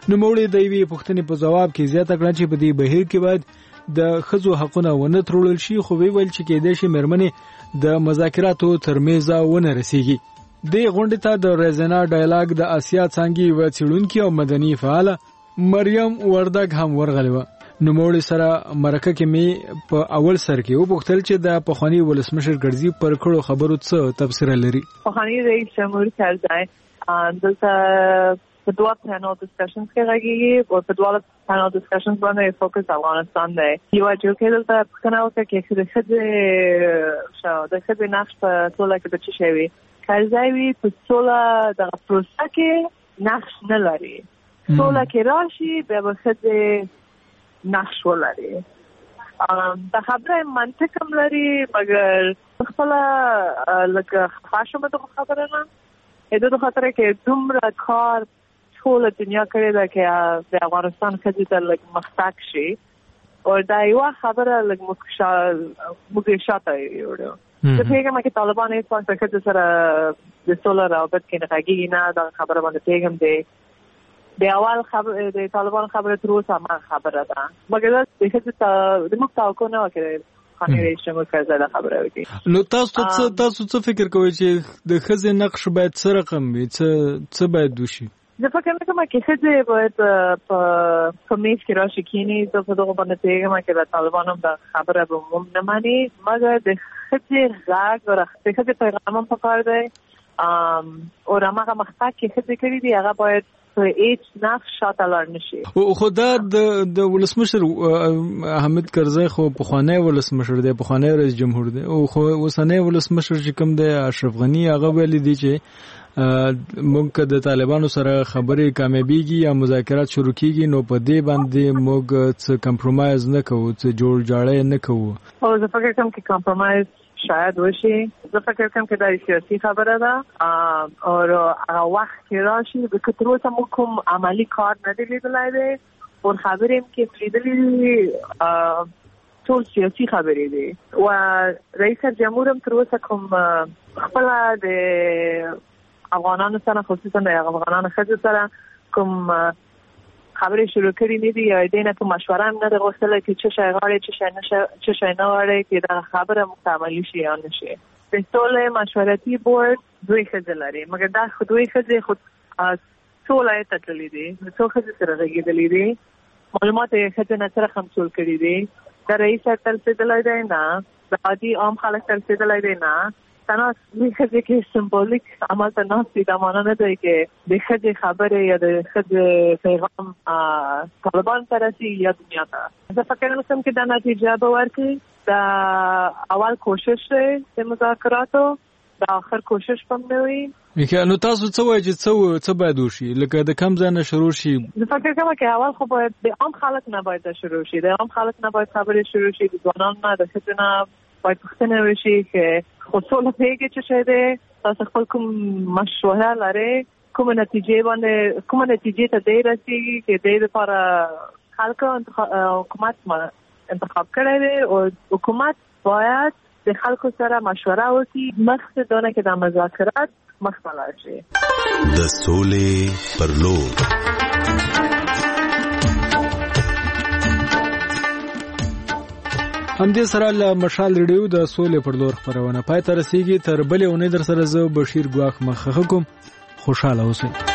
نوموړي د یوې پوښتنې په جواب کې زیاته کړه چې په دې بهیر کې باید د ښځو حقونه ونه ترړل شي، خو ویل چې کېدای شي مېرمنې د مذاکراتو تر میزه ونه رسیږي. دې غونډې ته د ریزنا ډایلاګ د آسیا څانګې یوه څېړونکې او مدني فعاله مریم وردګ هم ورغلې وه. نوموړي سره مرکه کې مې په اول سر کې وپوښتل چې د پخواني ولسمشر ګرځي پر کړو خبرو څه تبصره لري. پخواني رئیس جمهور کرزی دلته په دوه پینل ډسکشنز کې راغلی او په دوه پینل ډسکشنز باندې فوکس افغانستان دی. یو چې دلته څنګه وکړي چې د خځې شو د خځې نقش په ټوله کې د څه شي وي. کرزی وی په ټوله د پروسه کې نقش نه لري. ټوله کې راشي به خځې نقش ولري. دا خبره منطق هم لري مګر خپل لکه خاصه د خبره نه اې د خاطر کې دومره کار ټول دنیا کړی دا چې د افغانستان کې د لګ مختاق شي او دا یو خبره لګ مخشا موږ شاته یو د پیغام کې طالبان یې څنګه چې سره د سولر او بد کې نه راګي نه دا خبره باندې پیغام دی. د اول خبر د طالبان خبره تر اوسه ما خبره ده مګر د هڅه د مختاق نه وکړي خاني رئیس جمهور کرزی دا خبره وکړي. نو تاسو څه تاسو څه فکر کوئ چې د خځې نقش باید څه رقم وي، څه څه باید وشي؟ زه فکر کوم چې خځې باید په کمیټ کې راشي کینی د په دغه باندې پیغام کې د طالبانو د خبره به مم نه مانی مګر د خځې غږ او د خځې پیغام هم پکار دی او هغه مختاق کې خځې کړي دي هغه باید هیڅ نقش شاته لاړ نشي. خو دا د ولسمشر حامد کرزی خو پخوانی ولسمشر دی، پخوانی رئیس جمهور دی او خو اوسنی ولسمشر چې کوم دی اشرف غنی هغه ویلي دی چې موږ د طالبانو سره خبرې کامیابیږي یا مذاکرات شروع کیږي نو په دې باندې موږ څه کمپرومایز نه کوو، څه جوړ جاړی نه کوو. او زه فکر کوم چې کمپرومایز شاید وشي. زه فکر کوم چې دا سیاسي خبره ده او هغه وخت کې راشي د کترو ته موږ کوم عملی کار نه دی لیدلی دی او خبرې هم کې لیدلې ټول سیاسي خبرې دي او رئیس جمهور هم تر اوسه کوم خپل د افغانانو سره خصوصا د افغانانو ښځو سره کوم خبرې شروع کړې نه دي یا دې نه کوم مشوره هم نه ده غوښتله چې څه شی غواړي څه شی نه څه شی نه غواړي چې دا خبره مکمل شي یا نه شي. د ټول مشورتي بورډ دوی ښځې لري مګر دا خو دوی ښځې خو ټول یې تتللي دي څو ښځې سره غږېدلي دي معلومات یې ښځې نه سره خمسول کړي دي. دا رئیس تل رسېدلی دی نه، د عادي عام خلک تل رسېدلی دی نه. تنها دوی ښځې کې سمبولیک عمل ته ناست دي. دا معنا نه دی چې د ښځې خبرې یا د ښځې پیغام طالبان ته رسي یا دنیا ته. زه فکر نه کوم چې دا نتیجه به ورکړي. دا اول کوشش دی د مذاکراتو، دا آخر کوشش هم نه وي. نو تاسو څه وایئ چې څه څه باید وشي لکه د کم ځای نه شروع شي؟ زه فکر کوم چې اول خو باید د عام خلک نه باید شروع شي، د عام خلک نه باید خبرې شروع شي، د ځوانانو نه، د ښځو نه باید پوښتنه وشي چې خو سوله پیږي چې څه دی، تاسو خپل کوم مشوره لرئ، کومه نتیجې باندې کومه نتیجې ته دی رسېږي چې دی لپاره خلکو حکومت انتخاب کړی دی او حکومت باید د خلکو سره مشوره وکړي مخکې دونه کې د مذاکرات مخته لاړ شي. د سولې پر لور همدې سره له مشال ریډیو د سولې پر لور خبرونه پای ته رسیږي. تر بلې اونۍ در سره زه بشیر ګواخ مخه کوم. خوشاله اوسئ.